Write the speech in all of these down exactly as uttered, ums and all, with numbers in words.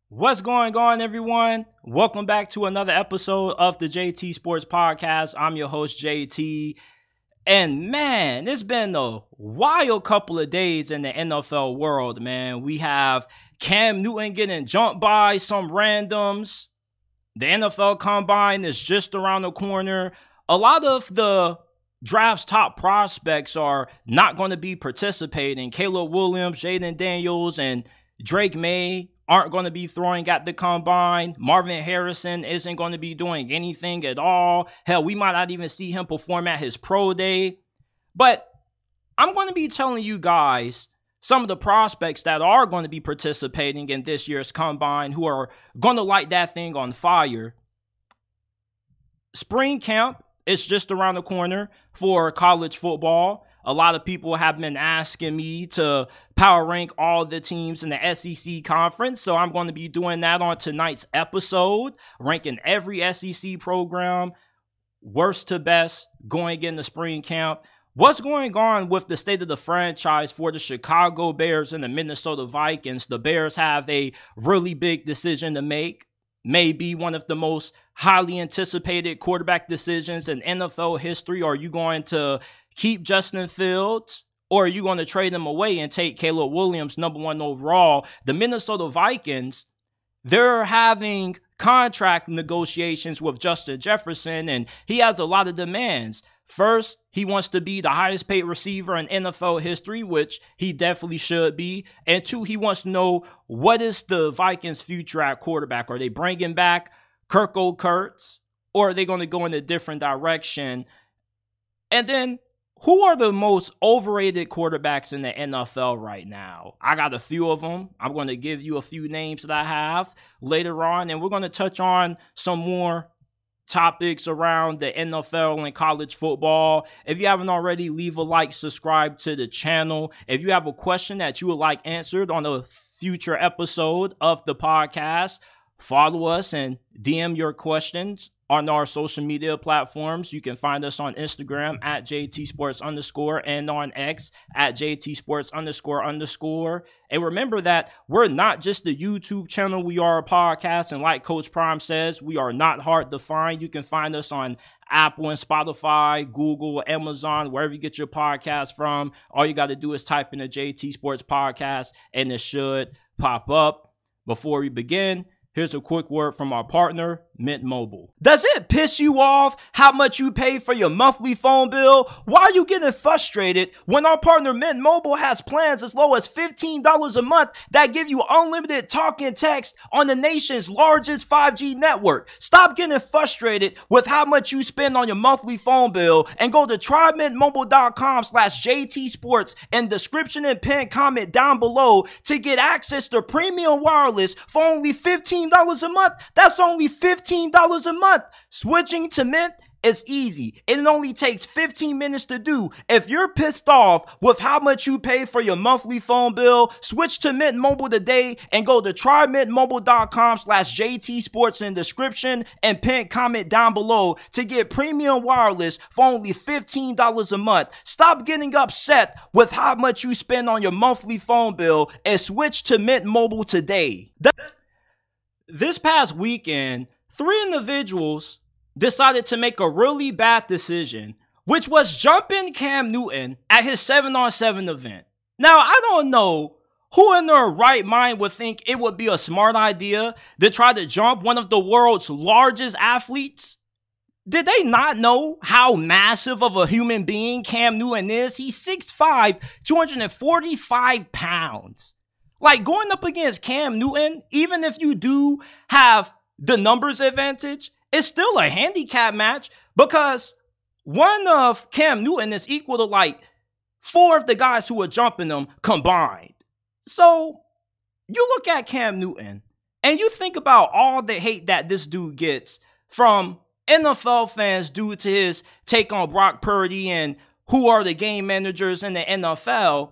What's going on, everyone? Welcome back to another episode of the J T Sports Podcast. I'm your host, J T. And man, it's been a wild couple of days in the N F L world, man. We have Cam Newton getting jumped by some randoms. The N F L Combine is just around the corner. A lot of the draft's top prospects are not going to be participating. Caleb Williams, Jaden Daniels, and Drake May aren't going to be throwing at the Combine. Marvin Harrison isn't going to be doing anything at all. Hell, we might not even see him perform at his pro day. But I'm going to be telling you guys some of the prospects that are going to be participating in this year's Combine who are going to light that thing on fire. Spring camp is just around the corner for college football. A lot of people have been asking me to power rank all the teams in the S E C conference, so I'm going to be doing that on tonight's episode, ranking every S E C program, worst to best, going into spring camp. What's going on with the state of the franchise for the Chicago Bears and the Minnesota Vikings? The Bears have a really big decision to make. Maybe one of the most highly anticipated quarterback decisions in N F L history. Are you going to keep Justin Fields, or are you going to trade him away and take Caleb Williams, number one overall? The Minnesota Vikings, they're having contract negotiations with Justin Jefferson, and he has a lot of demands. First, he wants to be the highest paid receiver in N F L history, which he definitely should be. And two, he wants to know, what is the Vikings' future at quarterback? Are they bringing back Kirk Kurtz, or are they going to go in a different direction? And then, who are the most overrated quarterbacks in the N F L right now? I got a few of them. I'm going to give you a few names that I have later on, and we're going to touch on some more topics around the N F L and college football. If you haven't already, leave a like, subscribe to the channel. If you have a question that you would like answered on a future episode of the podcast, follow us and D M your questions on our social media platforms. You can find us on Instagram at J T Sports underscore and on X at J T Sports underscore underscore. And remember that we're not just a YouTube channel. We are a podcast. And like Coach Prime says, we are not hard to find. You can find us on Apple and Spotify, Google, Amazon, wherever you get your podcast from. All you got to do is type in the J T Sports Podcast and it should pop up. Before we begin, here's a quick word from our partner, Mint Mobile. Does it piss you off how much you pay for your monthly phone bill? Why are you getting frustrated when our partner Mint Mobile has plans as low as fifteen dollars a month that give you unlimited talk and text on the nation's largest five G network? Stop getting frustrated with how much you spend on your monthly phone bill and go to trymintmobile.com slash JT Sports and description and pin comment down below to get access to premium wireless for only fifteen dollars a month. That's only fifteen dollars a month. Switching to Mint is easy. It only takes fifteen minutes to do. If you're pissed off with how much you pay for your monthly phone bill, switch to Mint Mobile today and go to trymintmobile.com slash JT Sports in description and pin comment down below to get premium wireless for only fifteen dollars a month. Stop getting upset with how much you spend on your monthly phone bill and switch to Mint Mobile today. This past weekend, three individuals decided to make a really bad decision, which was jumping Cam Newton at his seven on seven event. Now, I don't know who in their right mind would think it would be a smart idea to try to jump one of the world's largest athletes. Did they not know how massive of a human being Cam Newton is? He's six five, two hundred forty-five pounds. Like, going up against Cam Newton, even if you do have the numbers advantage, it's still a handicap match because one of Cam Newton is equal to like four of the guys who are jumping him combined. So you look at Cam Newton and you think about all the hate that this dude gets from N F L fans due to his take on Brock Purdy and who are the game managers in the N F L.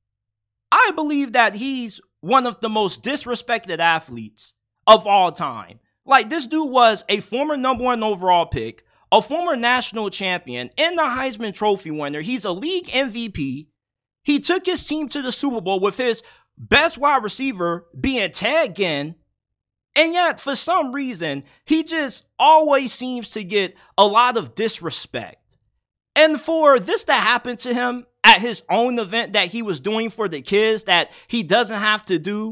I believe that he's one of the most disrespected athletes of all time. Like, this dude was a former number one overall pick, a former national champion, and the Heisman Trophy winner. He's a league M V P. He took his team to the Super Bowl with his best wide receiver being Ted Ginn. And yet, for some reason, he just always seems to get a lot of disrespect. And for this to happen to him at his own event that he was doing for the kids that he doesn't have to do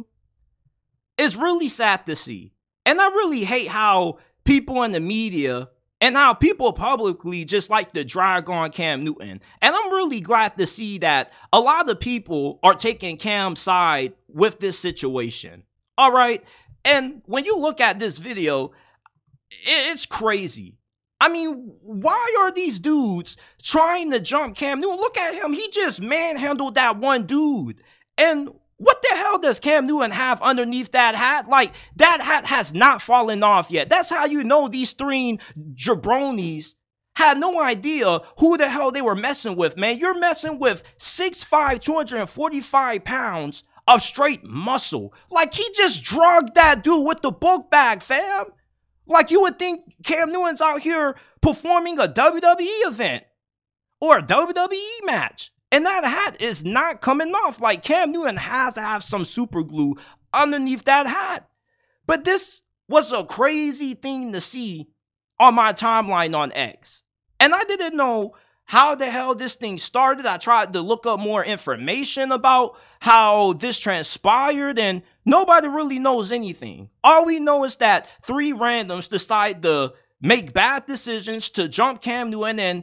is really sad to see. And I really hate how people in the media and how people publicly just like to drag on Cam Newton. And I'm really glad to see that a lot of people are taking Cam's side with this situation. All right. And when you look at this video, it's crazy. I mean, why are these dudes trying to jump Cam Newton? Look at him. He just manhandled that one dude. And what the hell does Cam Newton have underneath that hat? Like, that hat has not fallen off yet. That's how you know these three jabronis had no idea who the hell they were messing with, man. You're messing with six five, two hundred forty-five pounds of straight muscle. Like, he just drugged that dude with the book bag, fam. Like, you would think Cam Newton's out here performing a W W E event or a W W E match. And that hat is not coming off. Like, Cam Newton has to have some super glue underneath that hat. But this was a crazy thing to see on my timeline on X. And I didn't know how the hell this thing started. I tried to look up more information about how this transpired, and nobody really knows anything. All we know is that three randoms decide to make bad decisions to jump Cam Newton, and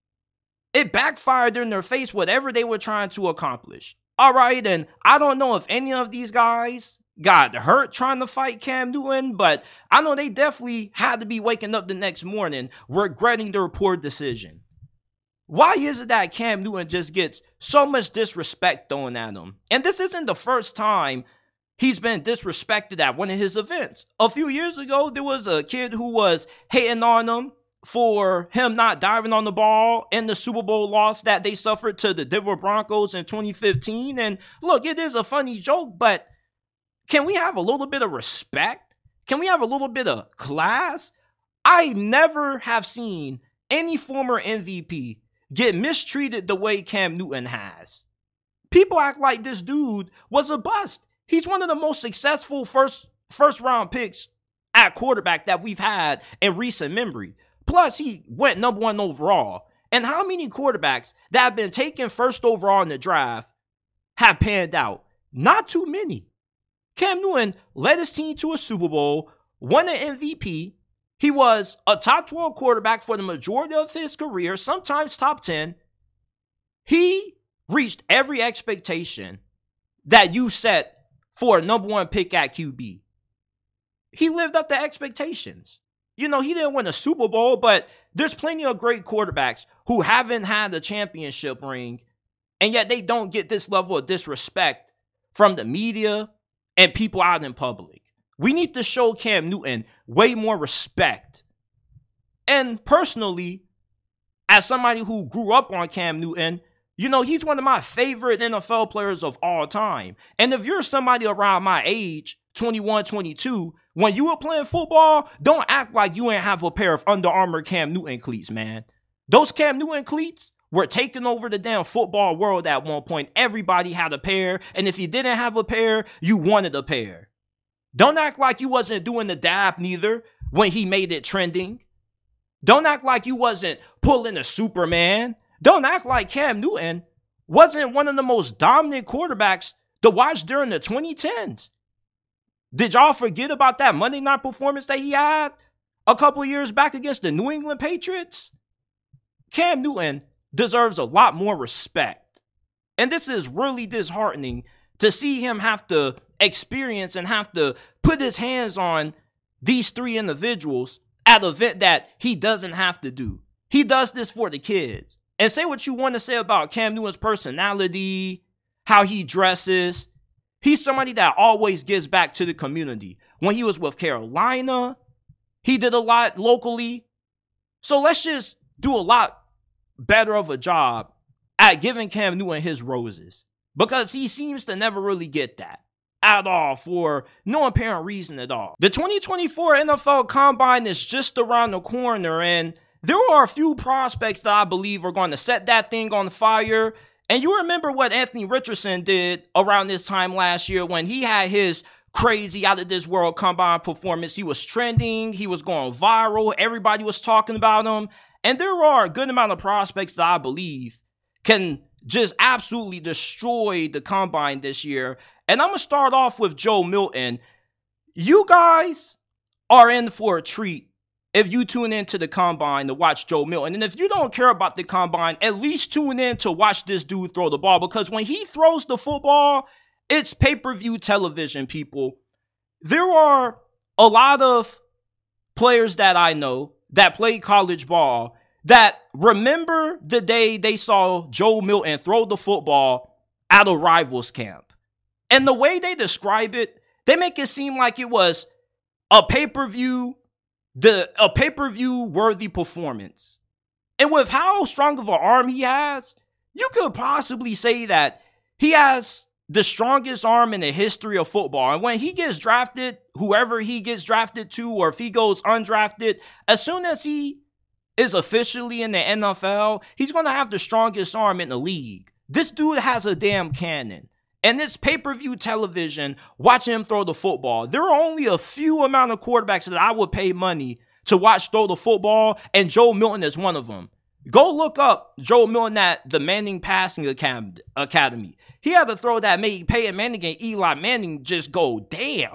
it backfired in their face, whatever they were trying to accomplish. All right, and I don't know if any of these guys got hurt trying to fight Cam Newton, but I know they definitely had to be waking up the next morning regretting their poor decision. Why is it that Cam Newton just gets so much disrespect thrown at him? And this isn't the first time he's been disrespected at one of his events. A few years ago, there was a kid who was hating on him for him not diving on the ball in the Super Bowl loss that they suffered to the Denver Broncos in twenty fifteen. And look, it is a funny joke, but can we have a little bit of respect? Can we have a little bit of class? I never have seen any former M V P get mistreated the way Cam Newton has. People act like this dude was a bust. He's one of the most successful first first round picks at quarterback that we've had in recent memory. Plus, he went number one overall. And how many quarterbacks that have been taken first overall in the draft have panned out? Not too many. Cam Newton led his team to a Super Bowl, won an M V P. He was a top twelve quarterback for the majority of his career, sometimes top ten. He reached every expectation that you set for a number one pick at Q B. He lived up to expectations. You know, he didn't win a Super Bowl, but there's plenty of great quarterbacks who haven't had a championship ring, and yet they don't get this level of disrespect from the media and people out in public. We need to show Cam Newton way more respect. And personally, as somebody who grew up on Cam Newton, you know, he's one of my favorite N F L players of all time. And if you're somebody around my age, twenty-one, twenty-two, when you were playing football, don't act like you ain't have a pair of Under Armour Cam Newton cleats, man. Those Cam Newton cleats were taking over the damn football world at one point. Everybody had a pair, and if you didn't have a pair, you wanted a pair. Don't act like you wasn't doing the dab neither when he made it trending. Don't act like you wasn't pulling a Superman. Don't act like Cam Newton wasn't one of the most dominant quarterbacks to watch during the twenty tens. Did y'all forget about that Monday night performance that he had a couple of years back against the New England Patriots? Cam Newton deserves a lot more respect. And this is really disheartening to see him have to experience and have to put his hands on these three individuals at an event that he doesn't have to do. He does this for the kids. And say what you want to say about Cam Newton's personality, how he dresses. He's somebody that always gives back to the community. When he was with Carolina, he did a lot locally. So let's just do a lot better of a job at giving Cam Newton his roses. Because he seems to never really get that at all for no apparent reason at all. The twenty twenty-four N F L Combine is just around the corner, and there are a few prospects that I believe are going to set that thing on fire. And you remember what Anthony Richardson did around this time last year when he had his crazy out of this world combine performance. He was trending. He was going viral. Everybody was talking about him. And there are a good amount of prospects that I believe can just absolutely destroy the combine this year. And I'm going to start off with Joe Milton. You guys are in for a treat if you tune into the combine to watch Joe Milton. And if you don't care about the combine, at least tune in to watch this dude throw the ball. Because when he throws the football, it's pay-per-view television, people. There are a lot of players that I know that play college ball that remember the day they saw Joe Milton throw the football at a rival's camp. And the way they describe it, they make it seem like it was a pay-per-view, the a pay-per-view worthy performance. And with how strong of an arm he has, you could possibly say that he has the strongest arm in the history of football. And when he gets drafted, whoever he gets drafted to, or if he goes undrafted, as soon as he is officially in the N F L, he's going to have the strongest arm in the league. This dude has a damn cannon. And this pay-per-view television, watching him throw the football, there are only a few amount of quarterbacks that I would pay money to watch throw the football, and Joe Milton is one of them. Go look up Joe Milton at the Manning Passing Academy. He had to throw that made Peyton Manning and Eli Manning just go damn.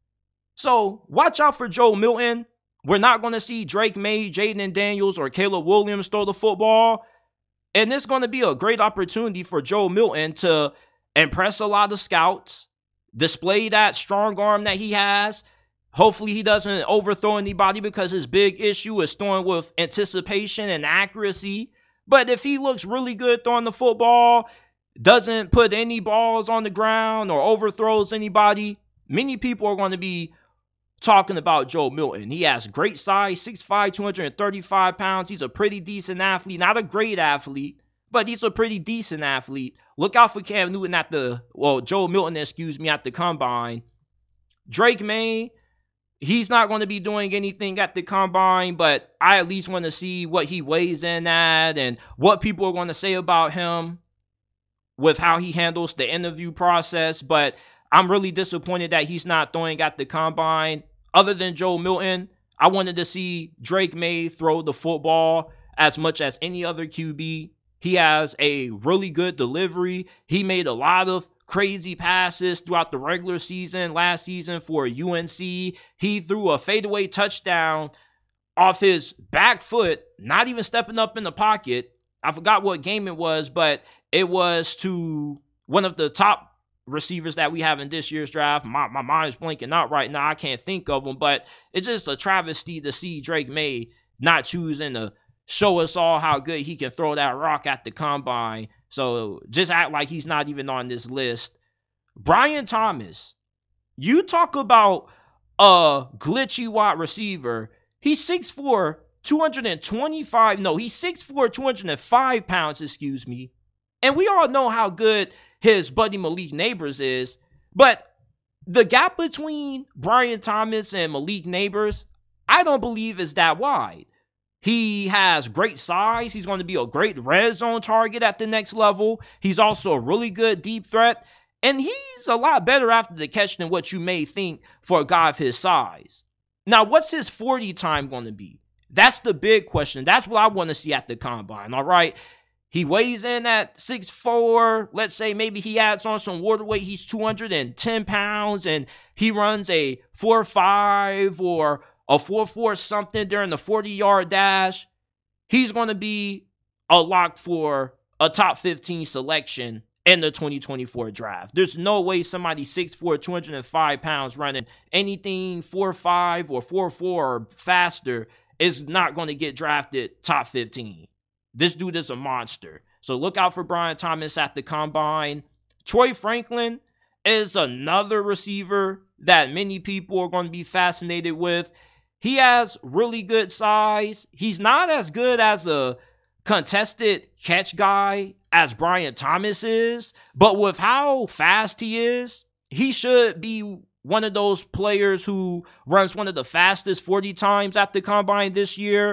So watch out for Joe Milton. We're not going to see Drake May, Jaden Daniels, or Caleb Williams throw the football. And it's going to be a great opportunity for Joe Milton to impress a lot of scouts, display that strong arm that he has. Hopefully he doesn't overthrow anybody, because his big issue is throwing with anticipation and accuracy. But if he looks really good throwing the football, doesn't put any balls on the ground or overthrows anybody, many people are going to be talking about Joe Milton. He has great size, six five, two hundred thirty-five pounds. He's a pretty decent athlete. Not a great athlete, but he's a pretty decent athlete. Look out for Cam Newton at the, well, Joe Milton, excuse me, at the combine. Drake May, he's not going to be doing anything at the combine, but I at least want to see what he weighs in at and what people are going to say about him with how he handles the interview process. But I'm really disappointed that he's not throwing at the combine. Other than Joe Milton, I wanted to see Drake May throw the football as much as any other Q B. He has a really good delivery. He made a lot of crazy passes throughout the regular season, last season for U N C. He threw a fadeaway touchdown off his back foot, not even stepping up in the pocket. I forgot what game it was, but it was to one of the top receivers that we have in this year's draft. My, my mind is blanking out right now. I can't think of them, but it's just a travesty to see Drake May not choosing to show us all how good he can throw that rock at the combine. So just act like he's not even on this list. Brian Thomas, you talk about a glitchy wide receiver. He's six four, two hundred twenty-five. No, he's six four, two hundred five pounds, excuse me. And we all know how good his buddy Malik Neighbors is. But the gap between Brian Thomas and Malik Neighbors, I don't believe is that wide. He has great size. He's going to be a great red zone target at the next level. He's also a really good deep threat. And he's a lot better after the catch than what you may think for a guy of his size. Now, what's his forty time going to be? That's the big question. That's what I want to see at the combine, all right? He weighs in at six four. Let's say maybe he adds on some water weight. He's two hundred ten pounds, and he runs a four five or a four four something during the forty-yard dash. He's going to be a lock for a top fifteen selection in the twenty twenty-four draft. There's no way somebody six four, two hundred five pounds running anything four five or four four or faster is not going to get drafted top fifteen. This dude is a monster. So look out for Brian Thomas at the combine. Troy Franklin is another receiver that many people are going to be fascinated with. He has really good size. He's not as good as a contested catch guy as Brian Thomas is, but with how fast he is, he should be one of those players who runs one of the fastest forty times at the combine this year.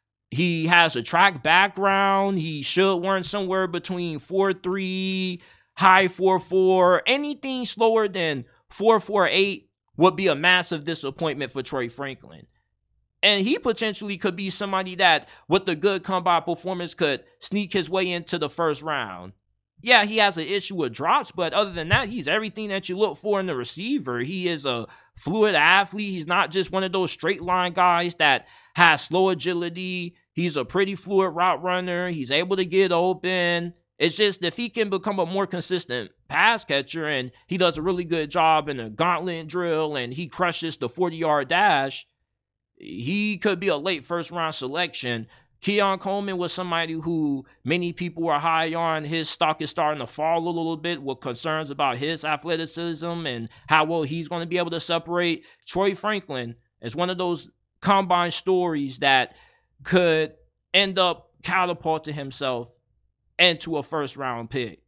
He has a track background. He should run somewhere between four three, high four four. Anything slower than four four eight, would be a massive disappointment for Troy Franklin. And he potentially could be somebody that, with a good combine performance, could sneak his way into the first round. Yeah, he has an issue with drops, but other than that, he's everything that you look for in the receiver. He is a fluid athlete. He's not just one of those straight line guys that has slow agility. He's a pretty fluid route runner. He's able to get open. It's just if he can become a more consistent pass catcher and he does a really good job in a gauntlet drill and he crushes the forty-yard dash, he could be a late first-round selection. Keon Coleman was somebody who many people were high on. His stock is starting to fall a little bit with concerns about his athleticism and how well he's going to be able to separate. Troy Franklin is one of those combine stories that could end up catapulting himself into a first-round pick.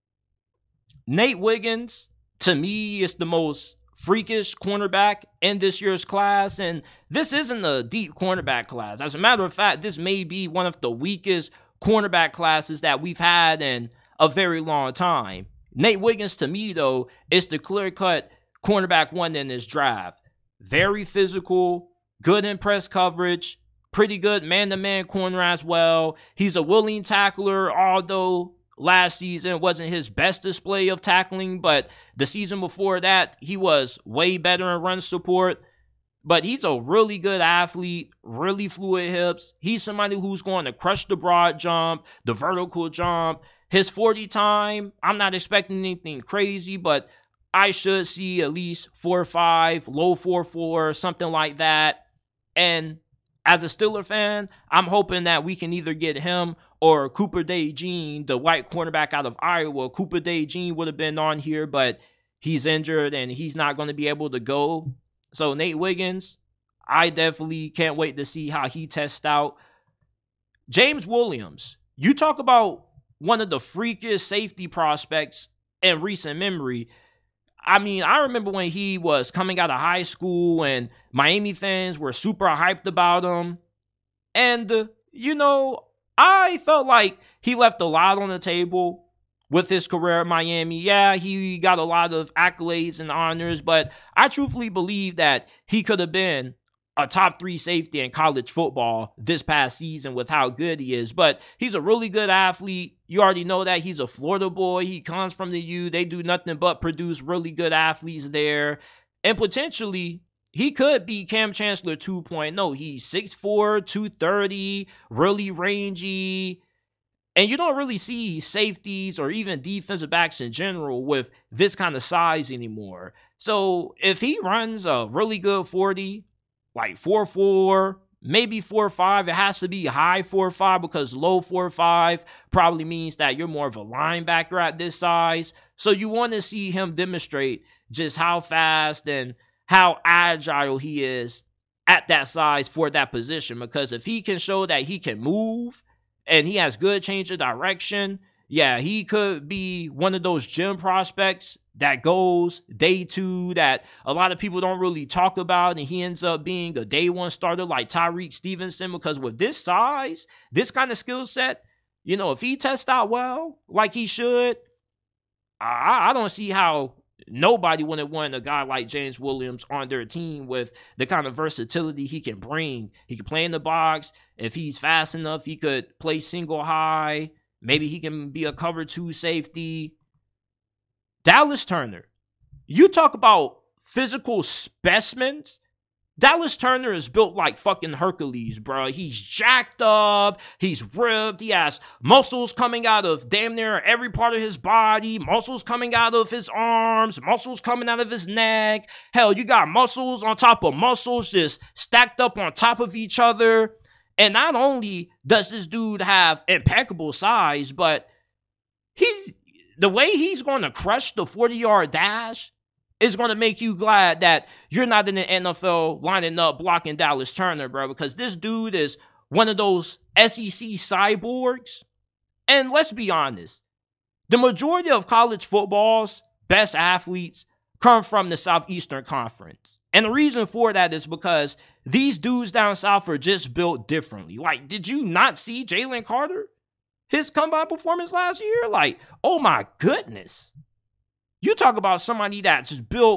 Nate Wiggins, to me, is the most freakish cornerback in this year's class, and this isn't a deep cornerback class. As a matter of fact, this may be one of the weakest cornerback classes that we've had in a very long time. Nate Wiggins, to me, though, is the clear-cut cornerback one in this draft. Very physical, good in press coverage, pretty good man-to-man corner as well. He's a willing tackler, although last season wasn't his best display of tackling, but the season before that, he was way better in run support. But he's a really good athlete, really fluid hips. He's somebody who's going to crush the broad jump, the vertical jump. His forty time, I'm not expecting anything crazy, but I should see at least four five, low four four, something like that. And as a Steeler fan, I'm hoping that we can either get him or Cooper DeJean, the white cornerback out of Iowa. Cooper DeJean would have been on here, but he's injured and he's not going to be able to go. So Nate Wiggins, I definitely can't wait to see how he tests out. James Williams, you talk about one of the freakiest safety prospects in recent memory. I mean, I remember when he was coming out of high school and Miami fans were super hyped about him. And, uh, you know, I felt like he left a lot on the table with his career at Miami. Yeah, he got a lot of accolades and honors, but I truthfully believe that he could have been a top three safety in college football this past season with how good he is. But he's a really good athlete. You already know that. He's a Florida boy. He comes from the U. They do nothing but produce really good athletes there. And potentially, he could be Cam Chancellor two point oh. He's six four, two thirty, really rangy. And you don't really see safeties or even defensive backs in general with this kind of size anymore. So if he runs a really good forty, like four four, maybe four five, it has to be high four five because low four five probably means that you're more of a linebacker at this size. So you want to see him demonstrate just how fast and how agile he is at that size for that position. Because if he can show that he can move and he has good change of direction, yeah, he could be one of those gym prospects that goes day two that a lot of people don't really talk about, and he ends up being a day one starter like Tyreek Stevenson. Because with this size, this kind of skill set, you know, if he tests out well, like he should, I, I don't see how nobody would have wanted a guy like James Williams on their team with the kind of versatility he can bring. He can play in the box. If he's fast enough, he could play single high. Maybe he can be a cover two safety. Dallas Turner. You talk about physical specimens. Dallas Turner is built like fucking Hercules, bro. He's jacked up. He's ripped. He has muscles coming out of damn near every part of his body. Muscles coming out of his arms. Muscles coming out of his neck. Hell, you got muscles on top of muscles just stacked up on top of each other. And not only does this dude have impeccable size, but he's the way he's going to crush the forty-yard dash is going to make you glad that you're not in the N F L lining up blocking Dallas Turner, bro, because this dude is one of those S E C cyborgs. And let's be honest, the majority of college football's best athletes come from the Southeastern Conference. And the reason for that is because these dudes down south are just built differently. Like, did you not see Jalen Carter? His combine performance last year? Like, oh my goodness. You talk about somebody that's just built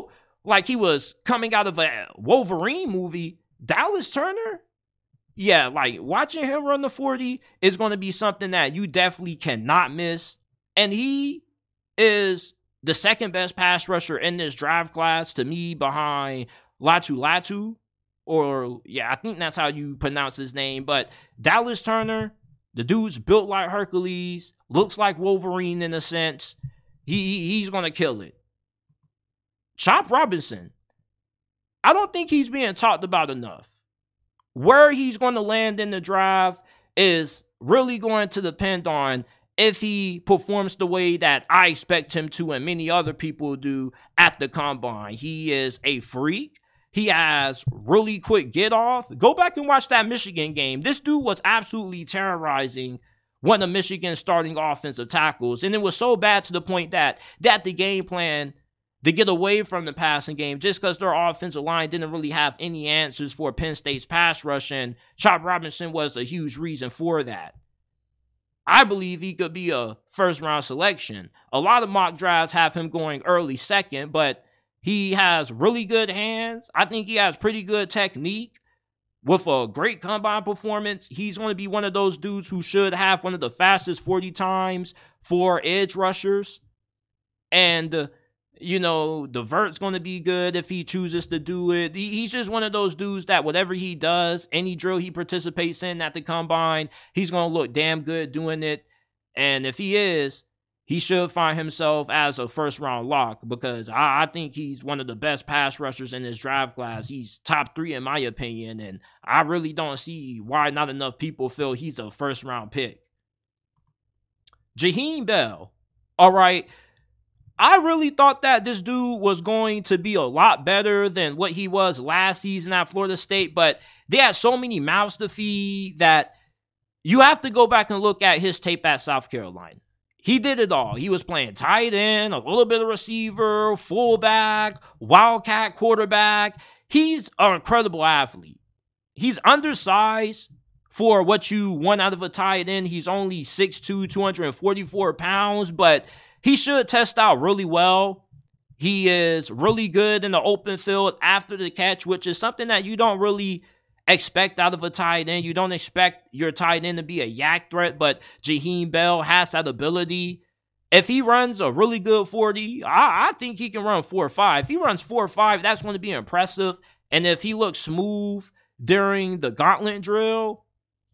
like he was coming out of a Wolverine movie. Dallas Turner, yeah, like watching him run the forty is going to be something that you definitely cannot miss. And he is the second best pass rusher in this draft class to me, behind Latu Latu. Or, yeah, I think that's how you pronounce his name. But Dallas Turner, the dude's built like Hercules, looks like Wolverine in a sense. He, he's going to kill it. Chop Robinson, I don't think he's being talked about enough. Where he's going to land in the draft is really going to depend on if he performs the way that I expect him to and many other people do at the combine. He is a freak. He has really quick get off. Go back and watch that Michigan game. This dude was absolutely terrorizing one of Michigan's starting offensive tackles. And it was so bad to the point that that the game plan to get away from the passing game, just because their offensive line didn't really have any answers for Penn State's pass rush. And Chop Robinson was a huge reason for that. I believe he could be a first round selection. A lot of mock drafts have him going early second, but he has really good hands. I think he has pretty good technique. With a great combine performance, he's going to be one of those dudes who should have one of the fastest forty times for edge rushers. And, uh, you know, the vert's going to be good if he chooses to do it. He, he's just one of those dudes that whatever he does, any drill he participates in at the combine, he's going to look damn good doing it. And if he is, he should find himself as a first-round lock, because I, I think he's one of the best pass rushers in this draft class. He's top three in my opinion, and I really don't see why not enough people feel he's a first-round pick. Jaheim Bell. All right. I really thought that this dude was going to be a lot better than what he was last season at Florida State, but they had so many mouths to feed that you have to go back and look at his tape at South Carolina. He did it all. He was playing tight end, a little bit of receiver, fullback, wildcat quarterback. He's an incredible athlete. He's undersized for what you want out of a tight end. He's only six two, two hundred forty-four pounds, but he should test out really well. He is really good in the open field after the catch, which is something that you don't really expect out of a tight end. You don't expect your tight end to be a yak threat, but Jaheim Bell has that ability. If he runs a really good forty, I, I think he can run four or five. If he runs four or five, that's going to be impressive. And if he looks smooth during the gauntlet drill,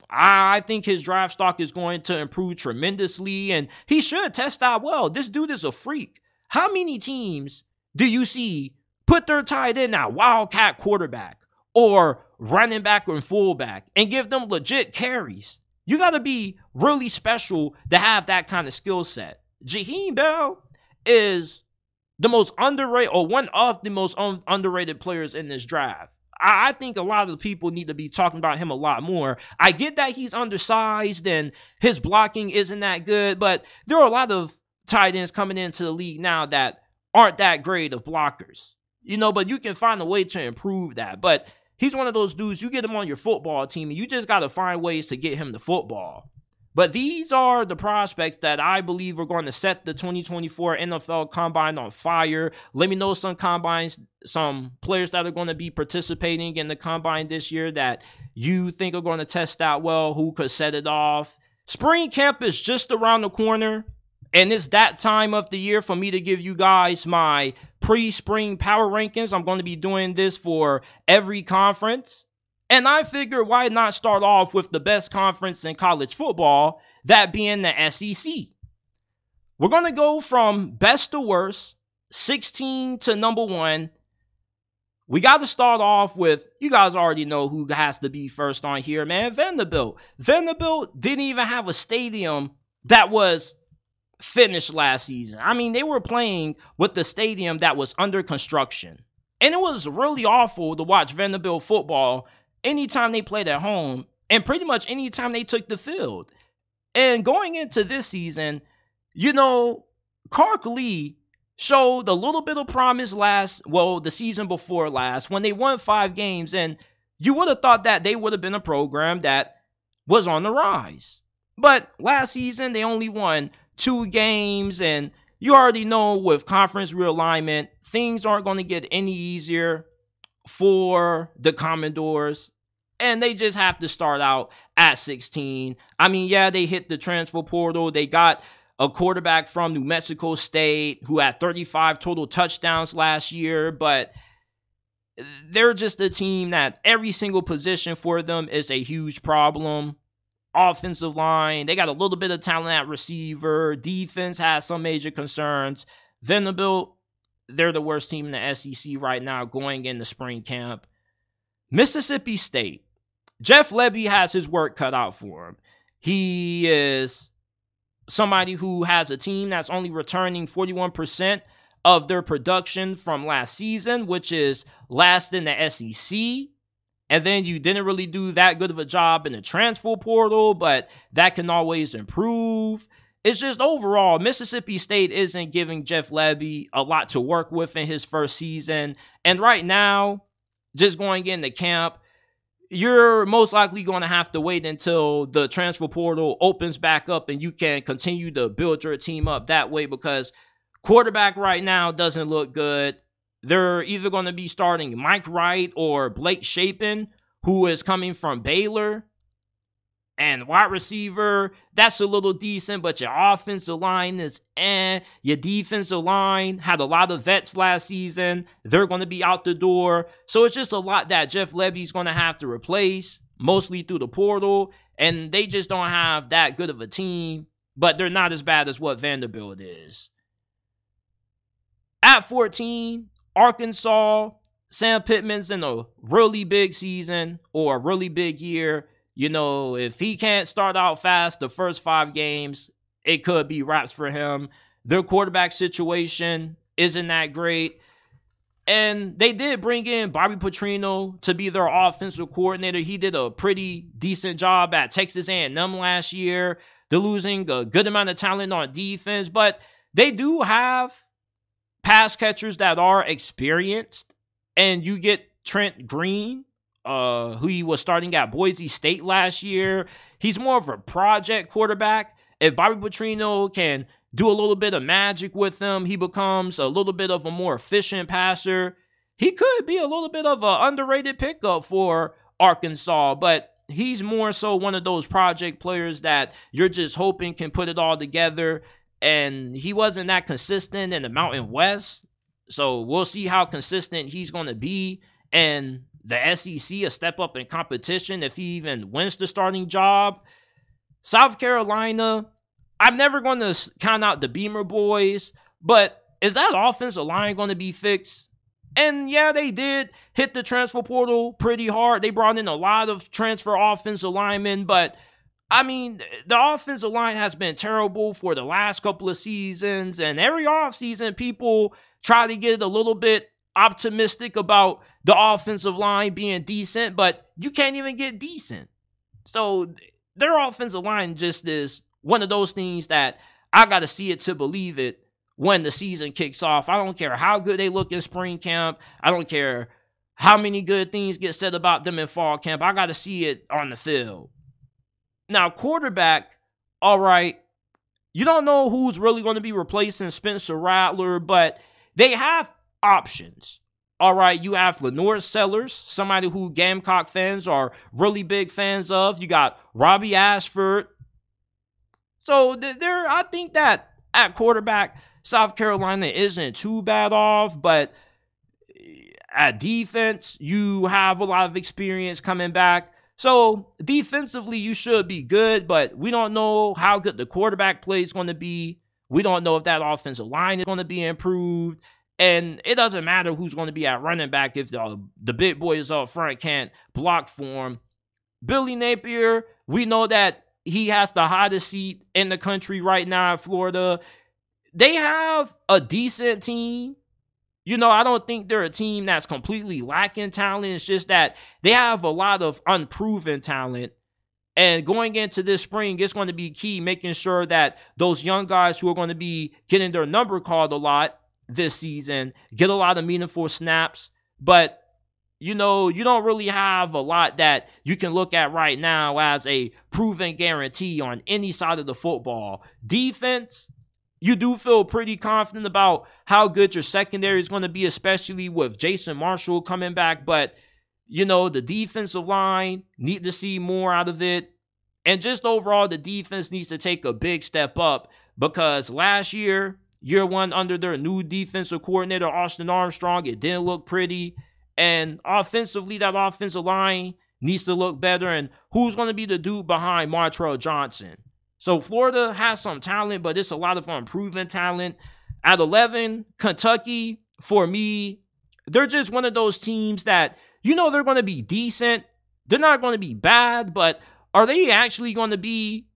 I, I think his draft stock is going to improve tremendously, and he should test out well. This dude is a freak. How many teams do you see put their tight end at wildcat quarterback or running back and fullback and give them legit carries? You got to be really special to have that kind of skill set. Jaheim Bell is the most underrated, or one of the most un- underrated players in this draft. I, I think a lot of the people need to be talking about him a lot more. I get that he's undersized and his blocking isn't that good, but there are a lot of tight ends coming into the league now that aren't that great of blockers. You know, but you can find a way to improve that. But he's one of those dudes, you get him on your football team, and you just got to find ways to get him the football. But these are the prospects that I believe are going to set the twenty twenty-four N F L Combine on fire. Let me know some combines, some players that are going to be participating in the Combine this year that you think are going to test out well, who could set it off. Spring camp is just around the corner, and it's that time of the year for me to give you guys my pre-spring power rankings. I'm going to be doing this for every conference. And I figured, why not start off with the best conference in college football, that being the S E C. We're going to go from best to worst, sixteen to number one. We got to start off with, you guys already know who has to be first on here, man. Vanderbilt. Vanderbilt didn't even have a stadium that was finished last season. I mean, they were playing with the stadium that was under construction. And it was really awful to watch Vanderbilt football anytime they played at home, and pretty much anytime they took the field. And going into this season, you know, Clark Lee showed a little bit of promise last, well, the season before last, when they won five games, and you would have thought that they would have been a program that was on the rise. But last season, they only won two games, and you already know with conference realignment, things aren't going to get any easier for the Commodores. And they just have to start out at sixteen. I mean, yeah, they hit the transfer portal. They got a quarterback from New Mexico State who had thirty-five total touchdowns last year, but they're just a team that every single position for them is a huge problem. Offensive line, they got a little bit of talent at receiver. Defense has some major concerns. Vanderbilt, they're the worst team in the S E C right now going into spring camp. Mississippi State, Jeff Lebby has his work cut out for him. He is somebody who has a team that's only returning forty-one percent of their production from last season, which is last in the S E C. And then you didn't really do that good of a job in the transfer portal, but that can always improve. It's just overall, Mississippi State isn't giving Jeff Lebby a lot to work with in his first season. And right now, just going into camp, you're most likely going to have to wait until the transfer portal opens back up and you can continue to build your team up that way, because quarterback right now doesn't look good. They're either going to be starting Mike Wright or Blake Shapen, who is coming from Baylor. And wide receiver, that's a little decent, but your offensive line is eh. Your defensive line had a lot of vets last season. They're going to be out the door. So it's just a lot that Jeff Lebby's going to have to replace, mostly through the portal. And they just don't have that good of a team, but they're not as bad as what Vanderbilt is. At fourteen, Arkansas, Sam Pittman's in a really big season or a really big year. You know, if he can't start out fast the first five games, it could be wraps for him. Their quarterback situation isn't that great. And they did bring in Bobby Petrino to be their offensive coordinator. He did a pretty decent job at Texas A and M last year. They're losing a good amount of talent on defense, but they do have pass catchers that are experienced, and you get Trent Green, uh, who he was starting at Boise State last year. He's more of a project quarterback. If Bobby Petrino can do a little bit of magic with him, he becomes a little bit of a more efficient passer. He could be a little bit of an underrated pickup for Arkansas, but he's more so one of those project players that you're just hoping can put it all together. And he wasn't that consistent in the Mountain West. So we'll see how consistent he's going to be. And the S E C, a step up in competition if he even wins the starting job. South Carolina, I'm never going to count out the Beamer boys. But is that offensive line going to be fixed? And yeah, they did hit the transfer portal pretty hard. They brought in a lot of transfer offensive linemen, but I mean, the offensive line has been terrible for the last couple of seasons, and every offseason, people try to get a little bit optimistic about the offensive line being decent, but you can't even get decent. So their offensive line just is one of those things that I got to see it to believe it when the season kicks off. I don't care how good they look in spring camp. I don't care how many good things get said about them in fall camp. I got to see it on the field. Now, quarterback, all right, you don't know who's really going to be replacing Spencer Rattler, but they have options. All right, you have Lenore Sellers, somebody who Gamecock fans are really big fans of. You got Robbie Ashford. So there, I think that at quarterback, South Carolina isn't too bad off, but at defense, you have a lot of experience coming back. So defensively, you should be good, but we don't know how good the quarterback play is going to be. We don't know if that offensive line is going to be improved. And it doesn't matter who's going to be at running back if the, the big boys up front can't block for him. Billy Napier, we know that he has the hottest seat in the country right now in Florida. They have a decent team. You know, I don't think they're a team that's completely lacking talent. It's just that they have a lot of unproven talent. And going into this spring, it's going to be key making sure that those young guys who are going to be getting their number called a lot this season get a lot of meaningful snaps. But, you know, you don't really have a lot that you can look at right now as a proven guarantee on any side of the football. Defense, you do feel pretty confident about how good your secondary is going to be, especially with Jason Marshall coming back. But, you know, the defensive line, need to see more out of it. And just overall, the defense needs to take a big step up because last year, year one under their new defensive coordinator, Austin Armstrong, it didn't look pretty. And offensively, that offensive line needs to look better. And who's going to be the dude behind Montrell Johnson? So Florida has some talent, but it's a lot of unproven talent. At eleven, Kentucky, for me, they're just one of those teams that, you know, they're going to be decent. They're not going to be bad, but are they actually going to be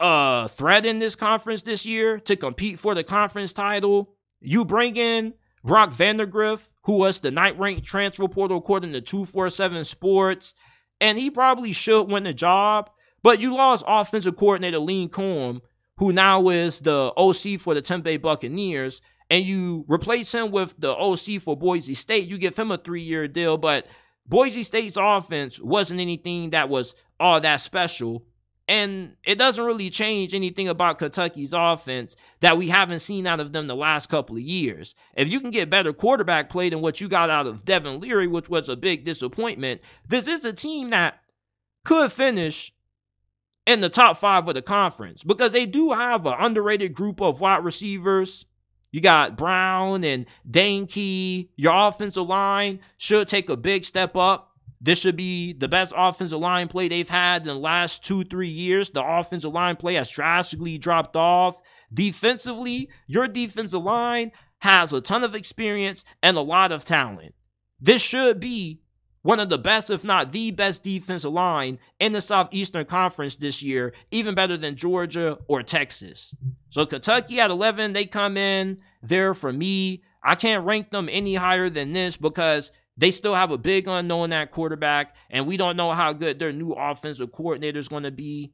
a threat in this conference this year to compete for the conference title? You bring in Brock Vandagriff, who was the ninth-ranked transfer portal according to two forty-seven Sports, and he probably should win the job. But you lost offensive coordinator Lane Cohn, who now is the O C for the Tampa Bay Buccaneers, and you replace him with the O C for Boise State. You give him a three-year deal, but Boise State's offense wasn't anything that was all that special. And it doesn't really change anything about Kentucky's offense that we haven't seen out of them the last couple of years. If you can get better quarterback play than what you got out of Devin Leary, which was a big disappointment, this is a team that could finish in the top five of the conference because they do have an underrated group of wide receivers. You got Brown and Dane Key. Your offensive line should take a big step up. This should be the best offensive line play they've had in the last two, three years. The offensive line play has drastically dropped off. Defensively, your defensive line has a ton of experience and a lot of talent. This should be one of the best, if not the best defensive line in the Southeastern Conference this year, even better than Georgia or Texas. So Kentucky at eleven, they come in there for me. I can't rank them any higher than this because they still have a big unknown at quarterback, and we don't know how good their new offensive coordinator is going to be.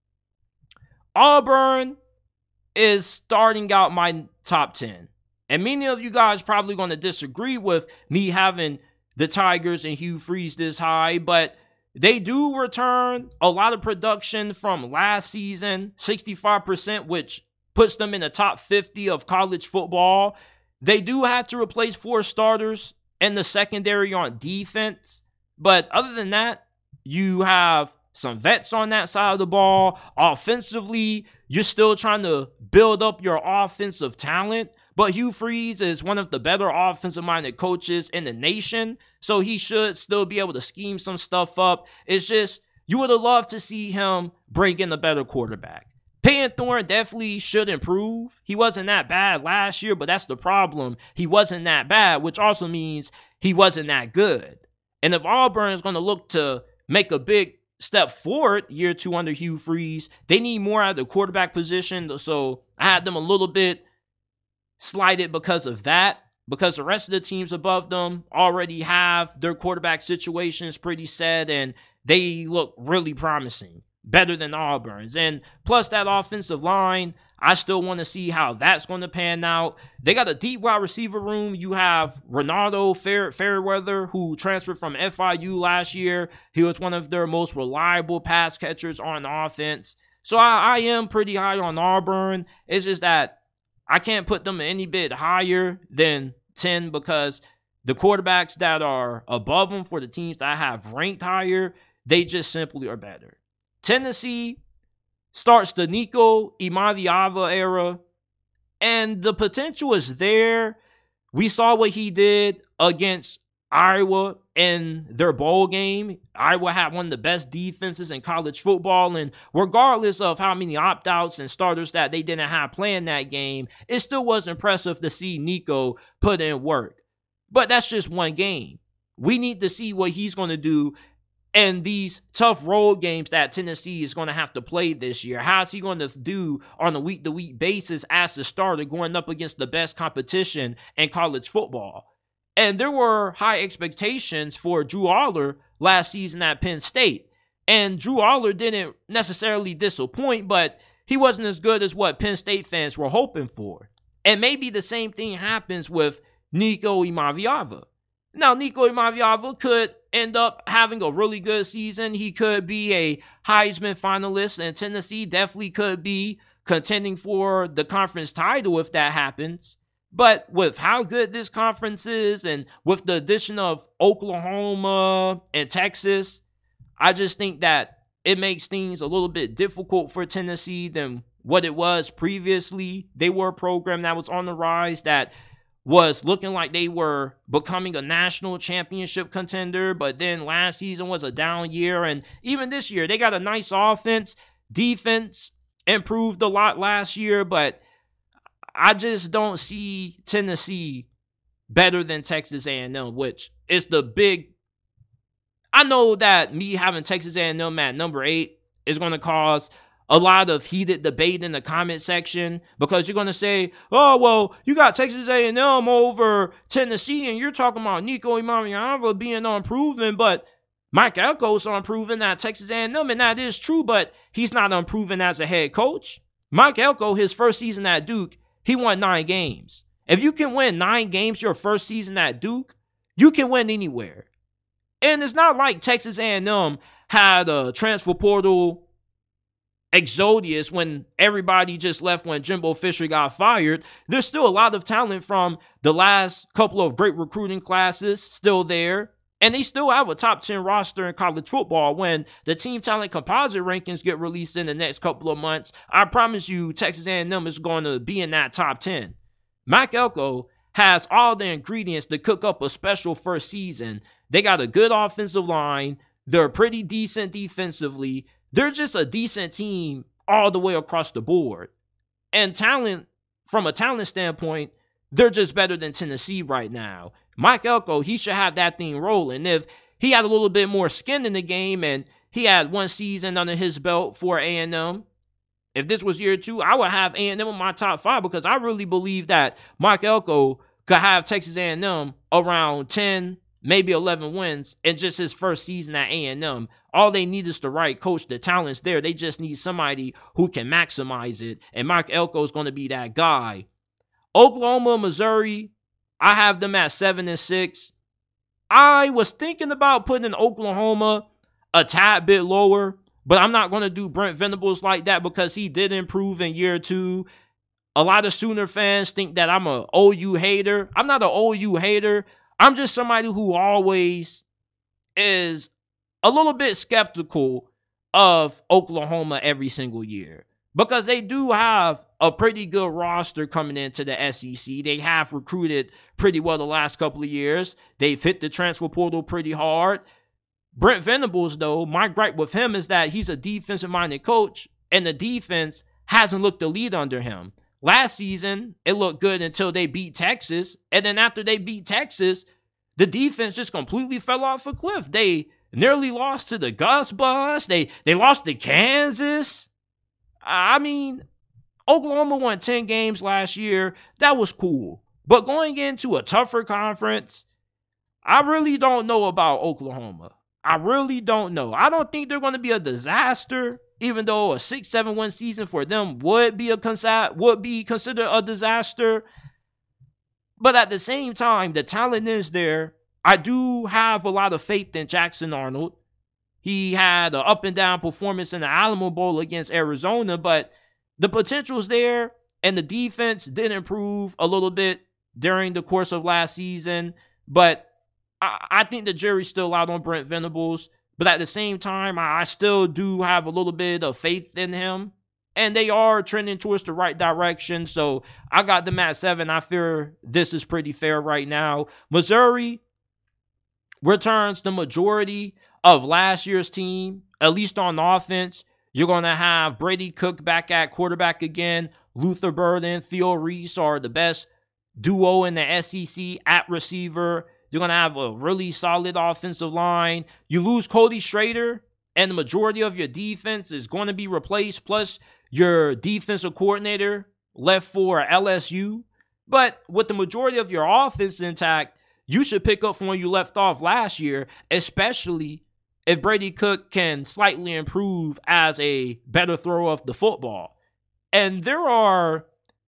Auburn is starting out my top ten. And many of you guys probably going to disagree with me having the Tigers and Hugh Freeze this high, but they do return a lot of production from last season, sixty-five percent, which puts them in the top fifty of college football. They do have to replace four starters in the secondary on defense, but other than that, you have some vets on that side of the ball. Offensively, you're still trying to build up your offensive talent. But Hugh Freeze is one of the better offensive-minded coaches in the nation, so he should still be able to scheme some stuff up. It's just, you would have loved to see him bring in a better quarterback. Payton Thorne definitely should improve. He wasn't that bad last year, but that's the problem. He wasn't that bad, which also means he wasn't that good. And if Auburn is going to look to make a big step forward year two under Hugh Freeze, they need more out of the quarterback position. So I had them a little bit slighted because of that, because the rest of the teams above them already have their quarterback situations pretty set, and they look really promising, better than Auburn's. And plus that offensive line, I still want to see how that's going to pan out. They got a deep wide receiver room. You have Ronaldo Fair, Fairweather, who transferred from F I U last year. He was one of their most reliable pass catchers on offense. So I, I am pretty high on Auburn. It's just that I can't put them any bit higher than ten because the quarterbacks that are above them for the teams that I have ranked higher, they just simply are better. Tennessee starts the Nico Iamaleava era, and the potential is there. We saw what he did against Iowa in their bowl game. Iowa had one of the best defenses in college football, and regardless of how many opt-outs and starters that they didn't have playing that game, it still was impressive to see Nico put in work. But that's just one game. We need to see what he's going to do in these tough road games that Tennessee is going to have to play this year. How's he going to do on a week-to-week basis as the starter going up against the best competition in college football? And there were high expectations for Drew Aller last season at Penn State. And Drew Aller didn't necessarily disappoint, but he wasn't as good as what Penn State fans were hoping for. And maybe the same thing happens with Nico Iamaleava. Now, Nico Iamaleava could end up having a really good season. He could be a Heisman finalist, and Tennessee definitely could be contending for the conference title if that happens. But with how good this conference is and with the addition of Oklahoma and Texas, I just think that it makes things a little bit difficult for Tennessee than what it was previously. They were a program that was on the rise, that was looking like they were becoming a national championship contender, but then last season was a down year, and even this year, they got a nice offense. Defense improved a lot last year, but I just don't see Tennessee better than Texas A and M, which is the big... I know that me having Texas A and M at number eight is going to cause a lot of heated debate in the comment section, because you're going to say, oh, well, you got Texas A and M over Tennessee, and you're talking about Nico Imamiava being unproven, but Mike Elko's unproven at Texas A and M, and that is true, but he's not unproven as a head coach. Mike Elko, his first season at Duke, he won nine games. If you can win nine games your first season at Duke, you can win anywhere. And it's not like Texas A and M had a transfer portal exodus when everybody just left when Jimbo Fisher got fired. There's still a lot of talent from the last couple of great recruiting classes still there. And they still have a top ten roster in college football. When the team talent composite rankings get released in the next couple of months, I promise you Texas A and M is going to be in that top ten. Mike Elko has all the ingredients to cook up a special first season. They got a good offensive line. They're pretty decent defensively. They're just a decent team all the way across the board. And talent, from a talent standpoint, they're just better than Tennessee right now. Mike Elko, he should have that thing rolling. If he had a little bit more skin in the game and he had one season under his belt for A and M, if this was year two, I would have A and M in my top five, because I really believe that Mike Elko could have Texas A and M around ten, maybe eleven wins in just his first season at A and M. All they need is the right coach. The talent's there. They just need somebody who can maximize it, and Mike Elko is going to be that guy. Oklahoma, Missouri, I have them at seven and six. I was thinking about putting Oklahoma a tad bit lower, but I'm not going to do Brent Venables like that, because he did improve in year two. A lot of Sooner fans think that I'm an O U hater. I'm not an O U hater. I'm just somebody who always is a little bit skeptical of Oklahoma every single year, because they do have a pretty good roster coming into the S E C. They have recruited pretty well the last couple of years. They've hit the transfer portal pretty hard. Brent Venables, though, my gripe with him is that he's a defensive-minded coach, and the defense hasn't looked elite under him. Last season, it looked good until they beat Texas, and then after they beat Texas, the defense just completely fell off a cliff. They nearly lost to the Gus Bus. They, they lost to Kansas. I mean, Oklahoma won ten games last year. That was cool. But going into a tougher conference, I really don't know about Oklahoma. I really don't know. I don't think they're going to be a disaster, even though a six seven win season for them would be a consa- would be considered a disaster. But at the same time, the talent is there. I do have a lot of faith in Jackson Arnold. He had an up and down performance in the Alamo Bowl against Arizona, but the potential's there, and the defense did improve a little bit during the course of last season. But I, I think the jury's still out on Brent Venables. But at the same time, I, I still do have a little bit of faith in him. And they are trending towards the right direction. So I got them at seven. I fear this is pretty fair right now. Missouri returns the majority of last year's team, at least on offense. You're going to have Brady Cook back at quarterback again. Luther Burden, Theo Reese are the best duo in the S E C at receiver. You're going to have a really solid offensive line. You lose Cody Schrader, and the majority of your defense is going to be replaced, plus your defensive coordinator left for L S U. But with the majority of your offense intact, you should pick up from where you left off last year, especially if Brady Cook can slightly improve as a better thrower of the football. And there are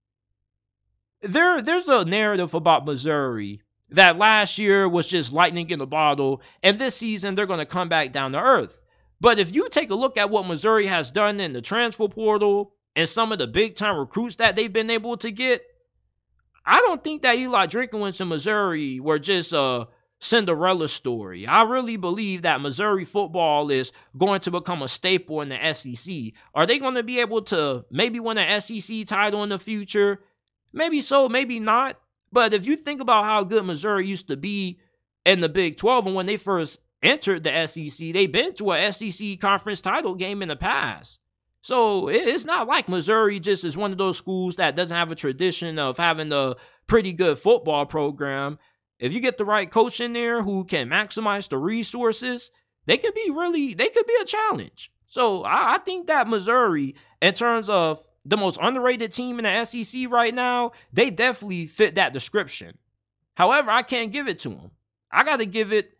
there there's a narrative about Missouri that last year was just lightning in a bottle, and this season they're going to come back down to earth. But if you take a look at what Missouri has done in the transfer portal, and some of the big time recruits that they've been able to get, I don't think that Eli Drinkwitz and Missouri were just a Cinderella story. I really believe that Missouri football is going to become a staple in the S E C. Are they going to be able to maybe win an S E C title in the future? Maybe so, maybe not. But if you think about how good Missouri used to be in the Big twelve, and when they first entered the S E C, they've been to a S E C conference title game in the past. So it's not like Missouri just is one of those schools that doesn't have a tradition of having a pretty good football program. If you get the right coach in there who can maximize the resources, they could be really, they could be a challenge. So I, I think that Missouri, in terms of the most underrated team in the S E C right now, they definitely fit that description. However, I can't give it to them. I got to give it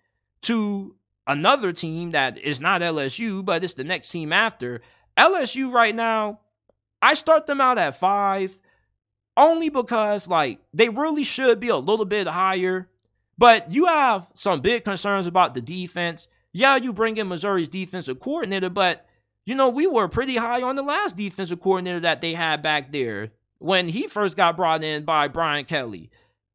to another team that is not L S U, but it's the next team after. L S U right now, I start them out at five only because, like, they really should be a little bit higher. But you have some big concerns about the defense. Yeah, you bring in Missouri's defensive coordinator, but, you know, we were pretty high on the last defensive coordinator that they had back there when he first got brought in by Brian Kelly.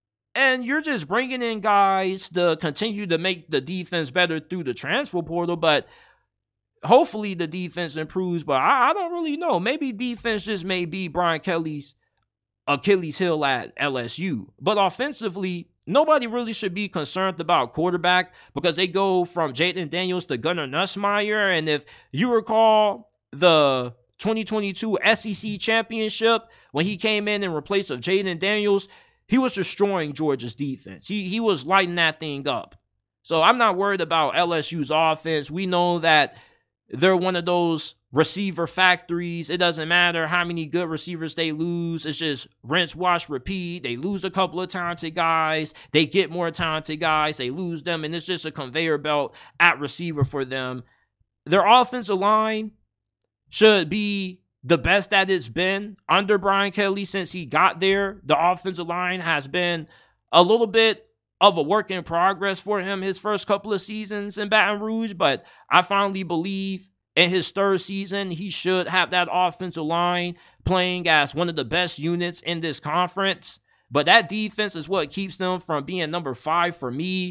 And you're just bringing in guys to continue to make the defense better through the transfer portal, but hopefully the defense improves. But I, I don't really know. Maybe defense just may be Brian Kelly's Achilles heel at L S U. But offensively, nobody really should be concerned about quarterback because they go from Jayden Daniels to Gunnar Nussmeier. And if you recall the twenty twenty-two S E C championship, when he came in in replace of Jayden Daniels, he was destroying Georgia's defense. He, he was lighting that thing up. So I'm not worried about L S U's offense. We know that they're one of those receiver factories. It doesn't matter how many good receivers they lose. It's just rinse, wash, repeat. They lose a couple of talented guys. They get more talented guys. They lose them, and it's just a conveyor belt at receiver for them. Their offensive line should be the best that it's been under Brian Kelly since he got there. The offensive line has been a little bit of a work in progress for him his first couple of seasons in Baton Rouge, but I finally believe in his third season, he should have that offensive line playing as one of the best units in this conference. But that defense is what keeps them from being number five for me.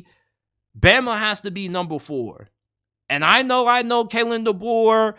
Bama has to be number four. And I know, I know Kalen DeBoer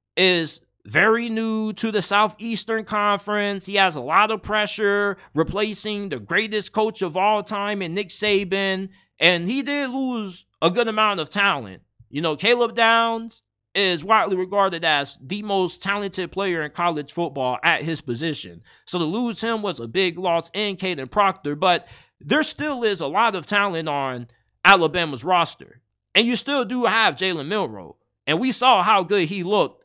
is very new to the Southeastern Conference. He has a lot of pressure replacing the greatest coach of all time in Nick Saban. And he did lose a good amount of talent. You know, Caleb Downs is widely regarded as the most talented player in college football at his position. So to lose him was a big loss in Caden Proctor. But there still is a lot of talent on Alabama's roster. And you still do have Jalen Milroe. And we saw how good he looked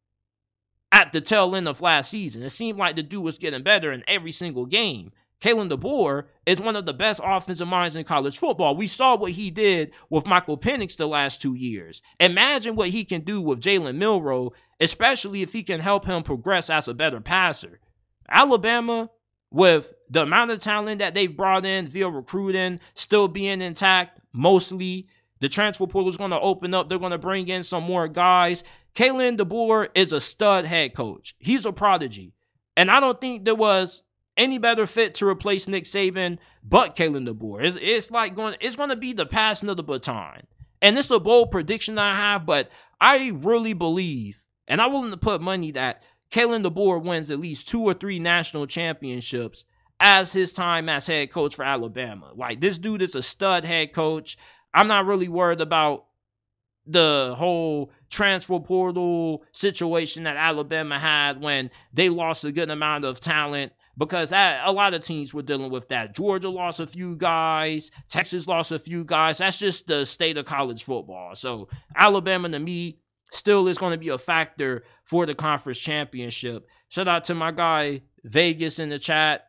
at the tail end of last season. It seemed like the dude was getting better in every single game. Kalen DeBoer is one of the best offensive minds in college football. We saw what he did with Michael Penix the last two years. Imagine what he can do with Jalen Milroe, especially if he can help him progress as a better passer. Alabama, with the amount of talent that they've brought in via recruiting, still being intact mostly, the transfer portal is going to open up. They're going to bring in some more guys. Kalen DeBoer is a stud head coach. He's a prodigy. And I don't think there was any better fit to replace Nick Saban but Kalen DeBoer. It's, it's like going, it's going to be the passing of the baton. And this is a bold prediction I have, but I really believe, and I'm willing to put money that Kalen DeBoer wins at least two or three national championships as his time as head coach for Alabama. Like, this dude is a stud head coach. I'm not really worried about the whole transfer portal situation that Alabama had when they lost a good amount of talent, because that, a lot of teams were dealing with that. Georgia lost a few guys. Texas lost a few guys. That's just the state of college football. So Alabama, to me, still is going to be a factor for the conference championship. Shout out to my guy Vegas in the chat.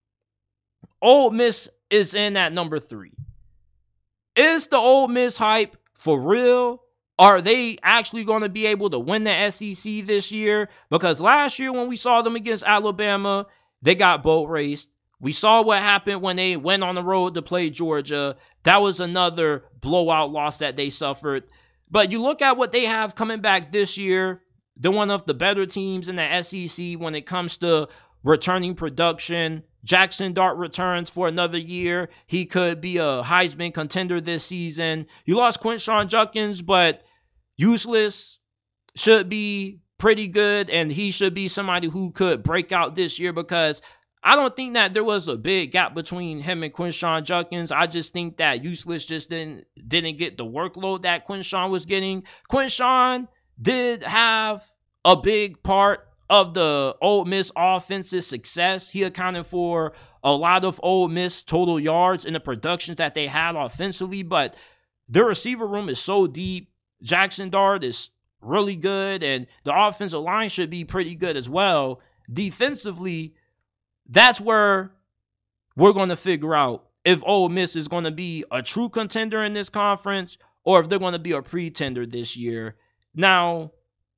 Ole Miss is in at number three. Is the Ole Miss hype for real? Are they actually going to be able to win the S E C this year? Because last year when we saw them against Alabama, they got boat raced. We saw what happened when they went on the road to play Georgia. That was another blowout loss that they suffered. But you look at what they have coming back this year. they're one of the better teams in the S E C when it comes to returning production. Jackson Dart returns for another year. He could be a Heisman contender this season. You lost Quinshon Judkins, but useless should be pretty good, and he should be somebody who could break out this year because I don't think that there was a big gap between him and Quinshon Judkins. I just think that Useless just didn't didn't get the workload that Quinshon was getting. Quinshon did have a big part of the Ole Miss offense's success. He accounted for a lot of Ole Miss total yards in the productions that they had offensively, but their receiver room is so deep. Jackson Dart is really good, and the offensive line should be pretty good as well. Defensively, that's where we're going to figure out if Ole Miss is going to be a true contender in this conference or if they're going to be a pretender this year. Now,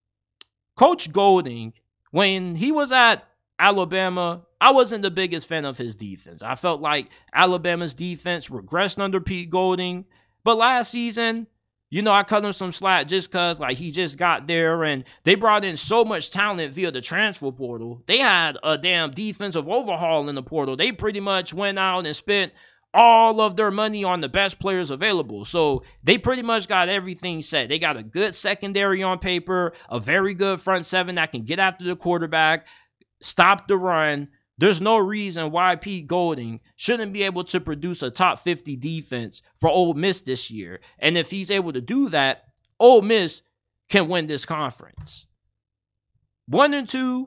Coach Golding, when he was at Alabama, I wasn't the biggest fan of his defense. I felt like Alabama's defense regressed under Pete Golding. But last season, you know, I cut him some slack just because, like, he just got there and they brought in so much talent via the transfer portal. They had a damn defensive overhaul in the portal. They pretty much went out and spent all of their money on the best players available. So they pretty much got everything set. They got a good secondary on paper, a very good front seven that can get after the quarterback, stop the run. There's no reason why Pete Golding shouldn't be able to produce a top fifty defense for Ole Miss this year. And if he's able to do that, Ole Miss can win this conference. One and two,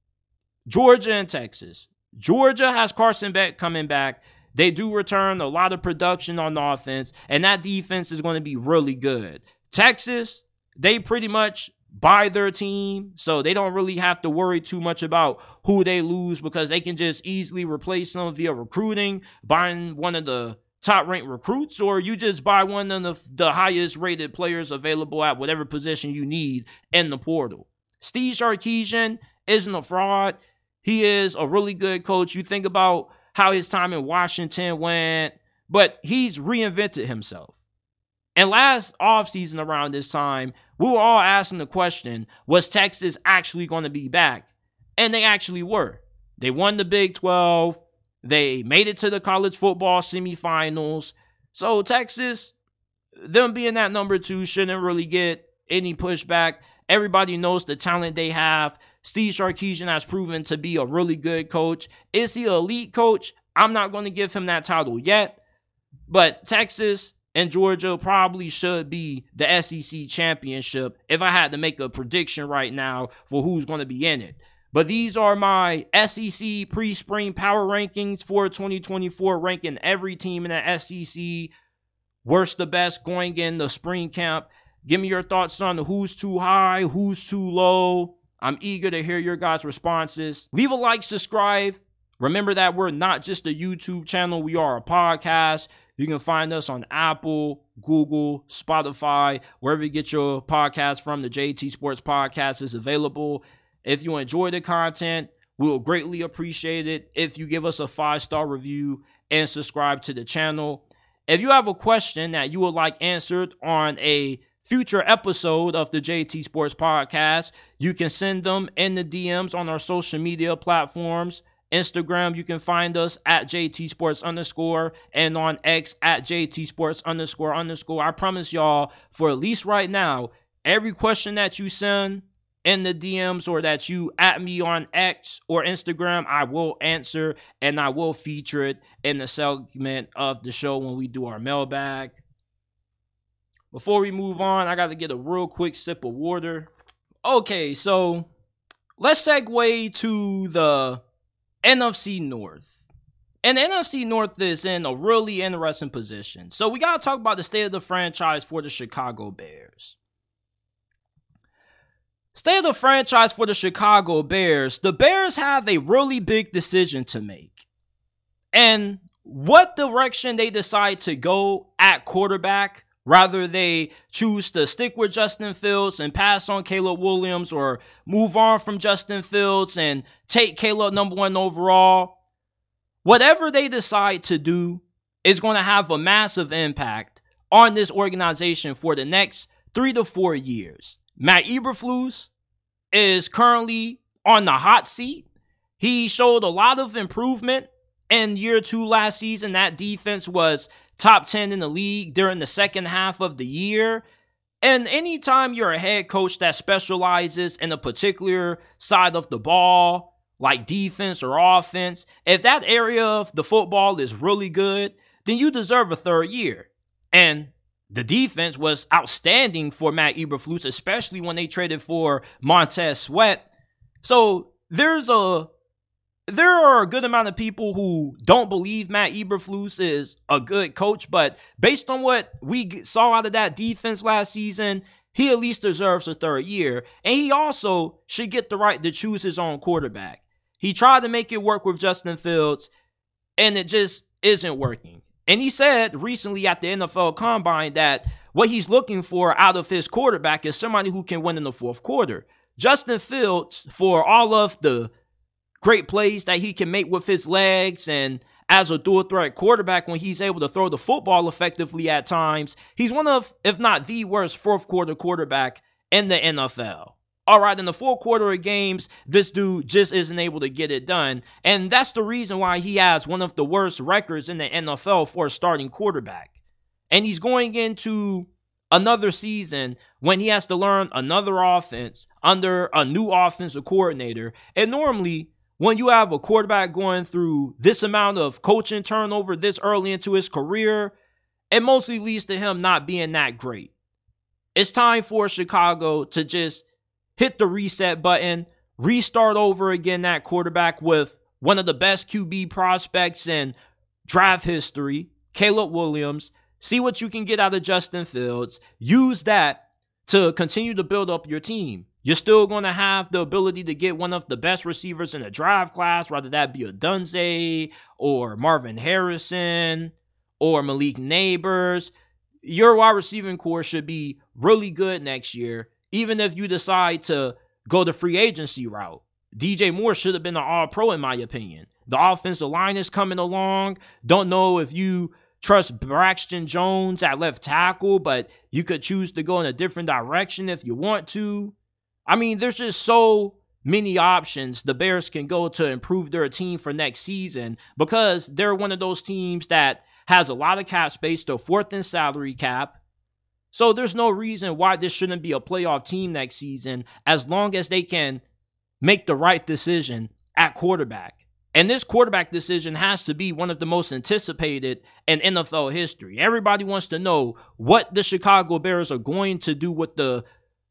Georgia and Texas. Georgia has Carson Beck coming back. They do return a lot of production on the offense, and that defense is going to be really good. Texas, they pretty much buy their team, so they don't really have to worry too much about who they lose because they can just easily replace them via recruiting, buying one of the top-ranked recruits, or you just buy one of the, the highest-rated players available at whatever position you need in the portal. Steve Sarkisian isn't a fraud. He is a really good coach. You think about how his time in Washington went, but he's reinvented himself. And last offseason around this time, we were all asking the question, was Texas actually going to be back? And they actually were. They won the Big twelve. They made it to the college football semifinals. So Texas, them being at number two, shouldn't really get any pushback. Everybody knows the talent they have. Steve Sarkisian has proven to be a really good coach. Is he an elite coach? I'm not going to give him that title yet. But Texas and Georgia probably should be the S E C championship if I had to make a prediction right now for who's going to be in it. But these are my S E C pre-spring power rankings for twenty twenty-four, ranking every team in the S E C, worst to best going in the spring camp. Give me your thoughts on who's too high, who's too low. I'm eager to hear your guys' responses. Leave a like, subscribe. Remember that we're not just a YouTube channel. We are a podcast. You can find us on Apple, Google, Spotify, wherever you get your podcast from. The J T Sports Podcast is available. If you enjoy the content, we will greatly appreciate it if you give us a five-star review and subscribe to the channel. If you have a question that you would like answered on a future episode of the J T Sports Podcast, you can send them in the D Ms on our social media platforms. Instagram, you can find us at J T Sports underscore, and on X at J T Sports underscore underscore. I promise y'all, for at least right now, every question that you send in the D Ms or that you at me on X or Instagram, I will answer and I will feature it in the segment of the show when we do our mailbag. Before we move on, I got to get a real quick sip of water. Okay, so let's segue to the N F C North. And the N F C North is in a really interesting position. So we got to talk about the state of the franchise for the Chicago Bears. State of the franchise for the Chicago Bears. The Bears have a really big decision to make. And what direction they decide to go at quarterback, rather they choose to stick with Justin Fields and pass on Caleb Williams, or move on from Justin Fields and take Caleb number one overall. Whatever they decide to do is going to have a massive impact on this organization for the next three to four years. Matt Eberflus is currently on the hot seat. He showed a lot of improvement in year two last season. That defense was top ten in the league during the second half of the year. And anytime you're a head coach that specializes in a particular side of the ball, like defense or offense, if that area of the football is really good, then you deserve a third year. And the defense was outstanding for Matt Eberflus, especially when they traded for Montez Sweat. So there's a there are a good amount of people who don't believe Matt Eberflus is a good coach, but based on what we saw out of that defense last season, he at least deserves a third year. And he also should get the right to choose his own quarterback. He tried to make it work with Justin Fields, and it just isn't working. And he said recently at the N F L Combine that what he's looking for out of his quarterback is somebody who can win in the fourth quarter. Justin Fields, for all of the great plays that he can make with his legs and as a dual threat quarterback when he's able to throw the football effectively at times, he's one of, if not the worst, fourth quarter quarterback in the N F L. All right, in the fourth quarter of games, this dude just isn't able to get it done. And that's the reason why he has one of the worst records in the N F L for a starting quarterback. And he's going into another season when he has to learn another offense under a new offensive coordinator. And normally, when you have a quarterback going through this amount of coaching turnover this early into his career, it mostly leads to him not being that great. It's time for Chicago to just hit the reset button, restart over again that quarterback with one of the best Q B prospects in draft history, Caleb Williams. See what you can get out of Justin Fields. Use that to continue to build up your team. You're still going to have the ability to get one of the best receivers in the draft class, whether that be a Dunze or Marvin Harrison or Malik Neighbors. Your wide receiving core should be really good next year, even if you decide to go the free agency route. D J Moore should have been an all-pro in my opinion. The offensive line is coming along. Don't know if you trust Braxton Jones at left tackle, but you could choose to go in a different direction if you want to. I mean, there's just so many options the Bears can go to improve their team for next season because they're one of those teams that has a lot of cap space, the fourth in salary cap. So there's no reason why this shouldn't be a playoff team next season as long as they can make the right decision at quarterback. And this quarterback decision has to be one of the most anticipated in N F L history. Everybody wants to know what the Chicago Bears are going to do with the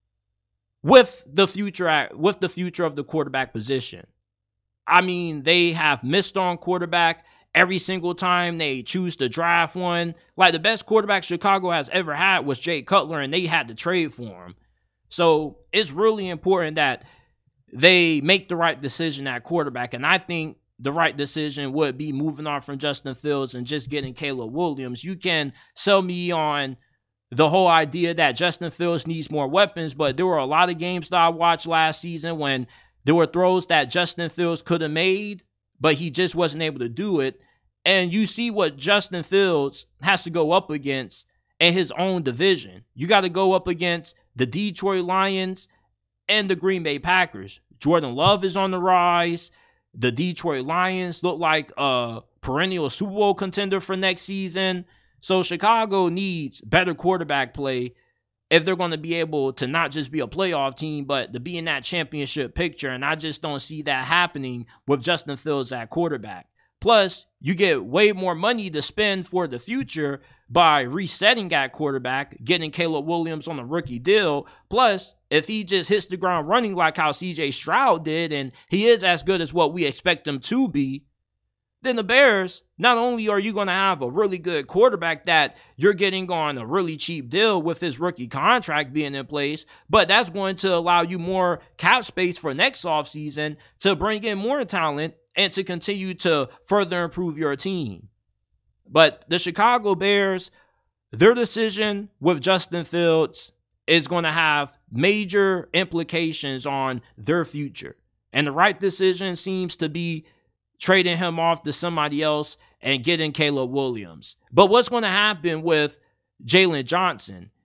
with the future with the future of the quarterback position. I mean, they have missed on quarterback every single time they choose to draft one. Like, the best quarterback Chicago has ever had was Jay Cutler, and they had to trade for him. So it's really important that they make the right decision at quarterback. And I think the right decision would be moving on from Justin Fields and just getting Caleb Williams. You can sell me on the whole idea that Justin Fields needs more weapons, but there were a lot of games that I watched last season when there were throws that Justin Fields could have made, but he just wasn't able to do it. And you see what Justin Fields has to go up against in his own division. You got to go up against the Detroit Lions and the Green Bay Packers. Jordan Love is on the rise. The Detroit Lions look like a perennial Super Bowl contender for next season. So Chicago needs better quarterback play if they're going to be able to not just be a playoff team, but to be in that championship picture. And I just don't see that happening with Justin Fields at quarterback. Plus, you get way more money to spend for the future by resetting at quarterback, getting Caleb Williams on a rookie deal. Plus, if he just hits the ground running like how C J Stroud did, and he is as good as what we expect him to be, then the Bears, not only are you going to have a really good quarterback that you're getting on a really cheap deal with his rookie contract being in place, but that's going to allow you more cap space for next offseason to bring in more talent and to continue to further improve your team. But the Chicago Bears, their decision with Justin Fields is going to have major implications on their future. And the right decision seems to be trading him off to somebody else and getting Caleb Williams. But what's going to happen with Jalen Johnson?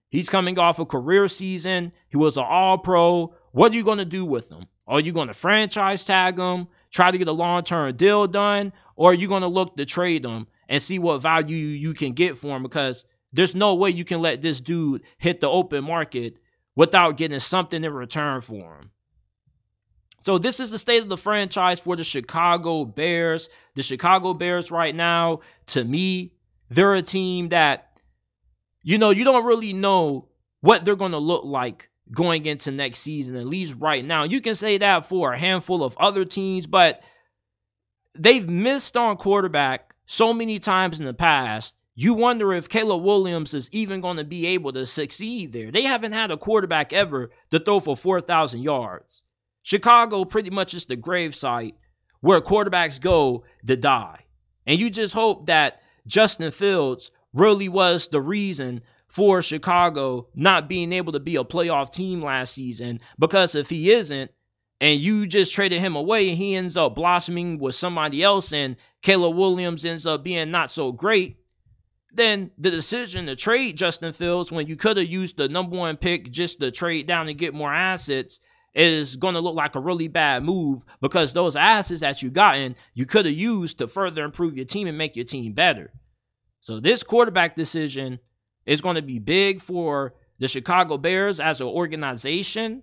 He's coming off a career season. He was an all-pro. What are you going to do with him? Are you going to franchise tag him, try to get a long-term deal done, or are you going to look to trade him and see what value you can get for him? Because there's no way you can let this dude hit the open market without getting something in return for him. So this is the state of the franchise for the Chicago Bears. The Chicago Bears right now, to me, they're a team that, you know, you don't really know what they're going to look like going into next season, at least right now. You can say that for a handful of other teams, but they've missed on quarterback so many times in the past. You wonder if Caleb Williams is even going to be able to succeed there. They haven't had a quarterback ever to throw for four thousand yards. Chicago pretty much is the gravesite where quarterbacks go to die. And you just hope that Justin Fields really was the reason for Chicago not being able to be a playoff team last season, because if he isn't, and you just traded him away and he ends up blossoming with somebody else and Caleb Williams ends up being not so great, then the decision to trade Justin Fields when you could have used the number one pick just to trade down and get more assets is going to look like a really bad move, because those assets that you gotten, you could have used to further improve your team and make your team better. So this quarterback decision is going to be big for the Chicago Bears as an organization,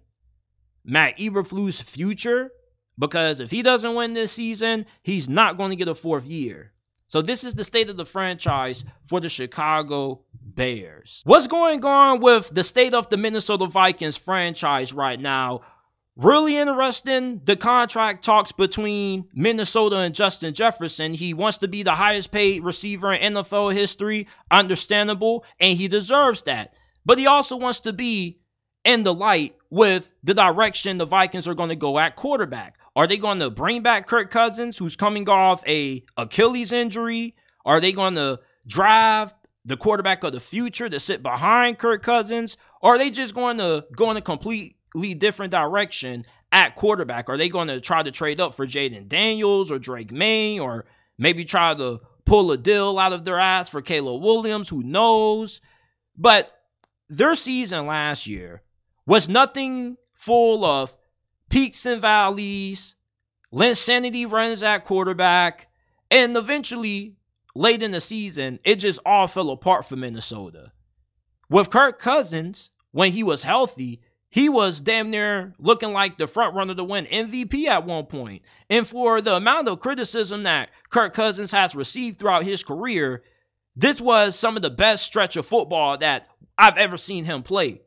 Matt Eberflus' future, because if he doesn't win this season, he's not going to get a fourth year. So this is the state of the franchise for the Chicago Bears. What's going on with the state of the Minnesota Vikings franchise right now? Really interesting, the contract talks between Minnesota and Justin Jefferson. He wants to be the highest paid receiver in N F L history. Understandable, and he deserves that. But he also wants to be in the light with the direction the Vikings are going to go at quarterback. Are they going to bring back Kirk Cousins, who's coming off a Achilles injury? Are they going to draft the quarterback of the future to sit behind Kirk Cousins? Or are they just going to go in a completely different direction at quarterback? Are they going to try to trade up for Jaden Daniels or Drake May, or maybe try to pull a deal out of their ass for Caleb Williams? Who knows? But their season last year was nothing full of peaks and valleys, insanity runs at quarterback, and eventually, late in the season, it just all fell apart for Minnesota. With Kirk Cousins, when he was healthy, he was damn near looking like the front runner to win M V P at one point. And for the amount of criticism that Kirk Cousins has received throughout his career, this was some of the best stretch of football that I've ever seen him play.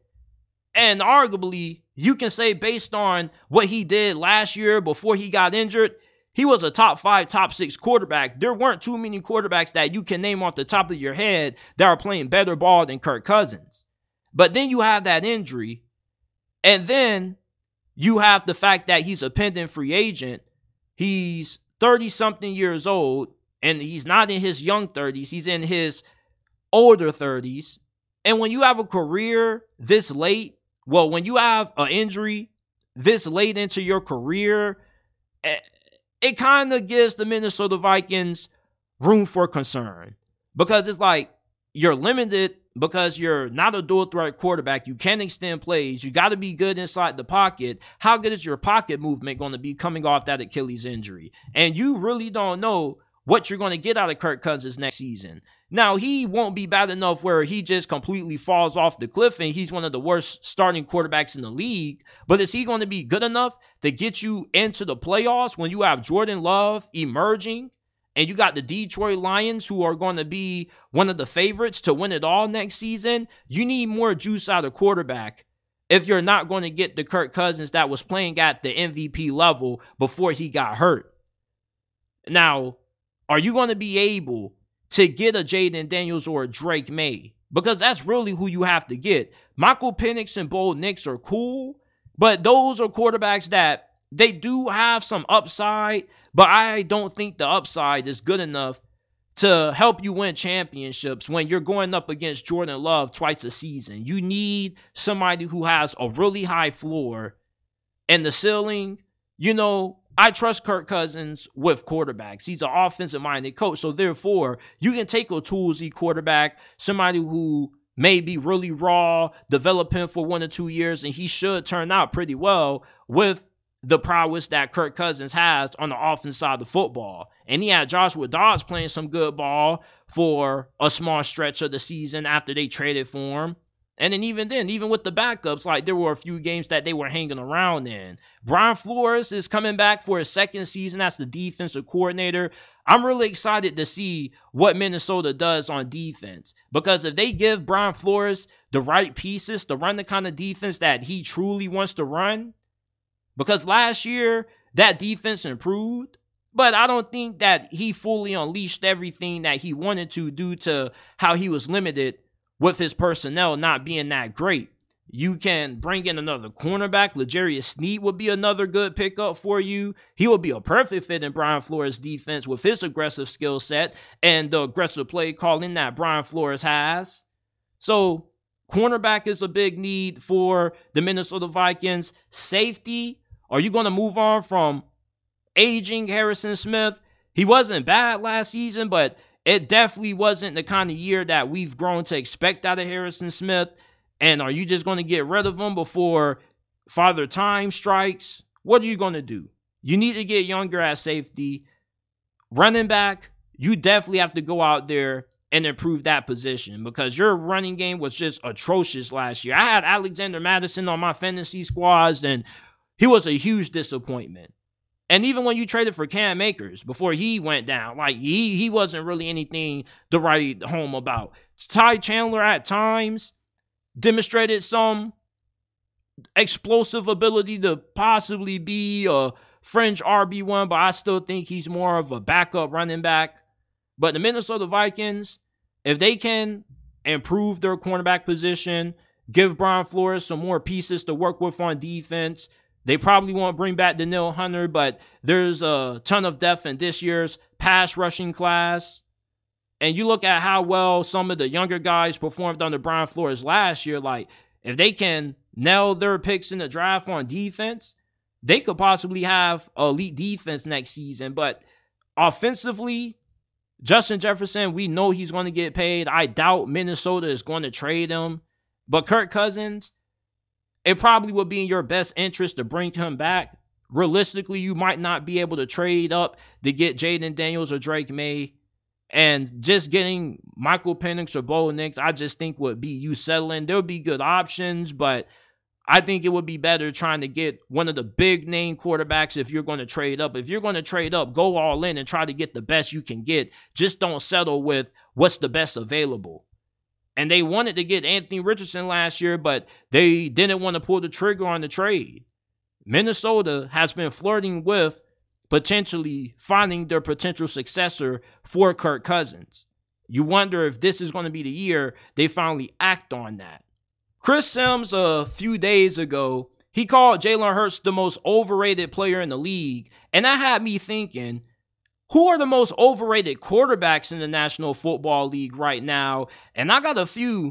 And arguably, you can say based on what he did last year before he got injured, he was a top five, top six quarterback. There weren't too many quarterbacks that you can name off the top of your head that are playing better ball than Kirk Cousins. But then you have that injury, and then you have the fact that he's a pending free agent. He's thirty-something years old, and he's not in his young thirties. He's in his older thirties. And when you have a career this late, well, when you have an injury this late into your career, it kind of gives the Minnesota Vikings room for concern. Because it's like, you're limited because you're not a dual threat quarterback. You can't extend plays. You got to be good inside the pocket. How good is your pocket movement going to be coming off that Achilles injury? And you really don't know what you're going to get out of Kirk Cousins next season. Now, he won't be bad enough where he just completely falls off the cliff and he's one of the worst starting quarterbacks in the league. But is he going to be good enough to get you into the playoffs when you have Jordan Love emerging and you got the Detroit Lions, who are going to be one of the favorites to win it all next season? You need more juice out of quarterback if you're not going to get the Kirk Cousins that was playing at the M V P level before he got hurt. Now, are you going to be able to get a Jaden Daniels or a Drake May? Because that's really who you have to get. Michael Penix and Bo Nix are cool, but those are quarterbacks that they do have some upside, but I don't think the upside is good enough to help you win championships when you're going up against Jordan Love twice a season. You need somebody who has a really high floor and the ceiling. You know, I trust Kirk Cousins with quarterbacks. He's an offensive-minded coach, so therefore, you can take a toolsy quarterback, somebody who may be really raw, develop him for one or two years, and he should turn out pretty well with the prowess that Kirk Cousins has on the offense side of the football. And he had Joshua Dobbs playing some good ball for a small stretch of the season after they traded for him. And then even then, even with the backups, like there were a few games that they were hanging around in. Brian Flores is coming back for his second season as the defensive coordinator. I'm really excited to see what Minnesota does on defense, because if they give Brian Flores the right pieces to run the kind of defense that he truly wants to run, because last year that defense improved, but I don't think that he fully unleashed everything that he wanted to due to how he was limited with his personnel not being that great. You can bring in another cornerback. L'Jarius Sneed would be another good pickup for you. He would be a perfect fit in Brian Flores' defense with his aggressive skill set and the aggressive play calling that Brian Flores has. So, cornerback is a big need for the Minnesota Vikings. Safety, are you going to move on from aging Harrison Smith? He wasn't bad last season, but it definitely wasn't the kind of year that we've grown to expect out of Harrison Smith. And are you just going to get rid of him before Father Time strikes? What are you going to do? You need to get younger at safety. Running back, you definitely have to go out there and improve that position, because your running game was just atrocious last year. I had Alexander Madison on my fantasy squads, and he was a huge disappointment. And even when you traded for Cam Akers before he went down, like he he wasn't really anything to write home about. Ty Chandler at times demonstrated some explosive ability to possibly be a fringe R B one, but I still think he's more of a backup running back. But the Minnesota Vikings, if they can improve their cornerback position, give Brian Flores some more pieces to work with on defense, they probably won't bring back Danielle Hunter, but there's a ton of depth in this year's pass rushing class. And you look at how well some of the younger guys performed under Brian Flores last year. Like, if they can nail their picks in the draft on defense, they could possibly have elite defense next season. But offensively, Justin Jefferson, we know he's going to get paid. I doubt Minnesota is going to trade him. But Kirk Cousins, it probably would be in your best interest to bring him back. Realistically, you might not be able to trade up to get Jaden Daniels or Drake May. And just getting Michael Penix or Bo Nix, I just think would be you settling. There would be good options, but I think it would be better trying to get one of the big name quarterbacks if you're going to trade up. If you're going to trade up, go all in and try to get the best you can get. Just don't settle with what's the best available. And they wanted to get Anthony Richardson last year, but they didn't want to pull the trigger on the trade. Minnesota has been flirting with potentially finding their potential successor for Kirk Cousins. You wonder if this is going to be the year they finally act on that. Chris Sims, a few days ago, he called Jalen Hurts the most overrated player in the league. And that had me thinking, who are the most overrated quarterbacks in the National Football League right now? And I got a few.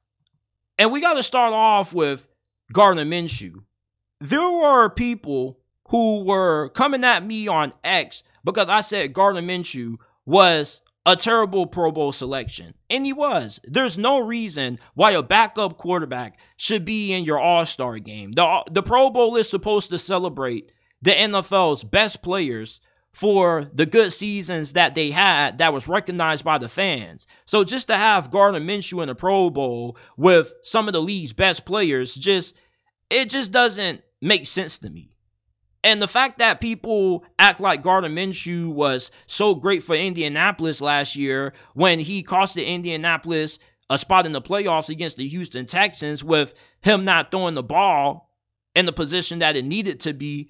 And we got to start off with Gardner Minshew. There were people who were coming at me on X because I said Gardner Minshew was a terrible Pro Bowl selection. And he was. There's no reason why a backup quarterback should be in your All-Star game. The, the Pro Bowl is supposed to celebrate the N F L's best players for the good seasons that they had that was recognized by the fans. So just to have Gardner Minshew in the Pro Bowl with some of the league's best players, just it just doesn't make sense to me. And the fact that people act like Gardner Minshew was so great for Indianapolis last year when he costed Indianapolis a spot in the playoffs against the Houston Texans with him not throwing the ball in the position that it needed to be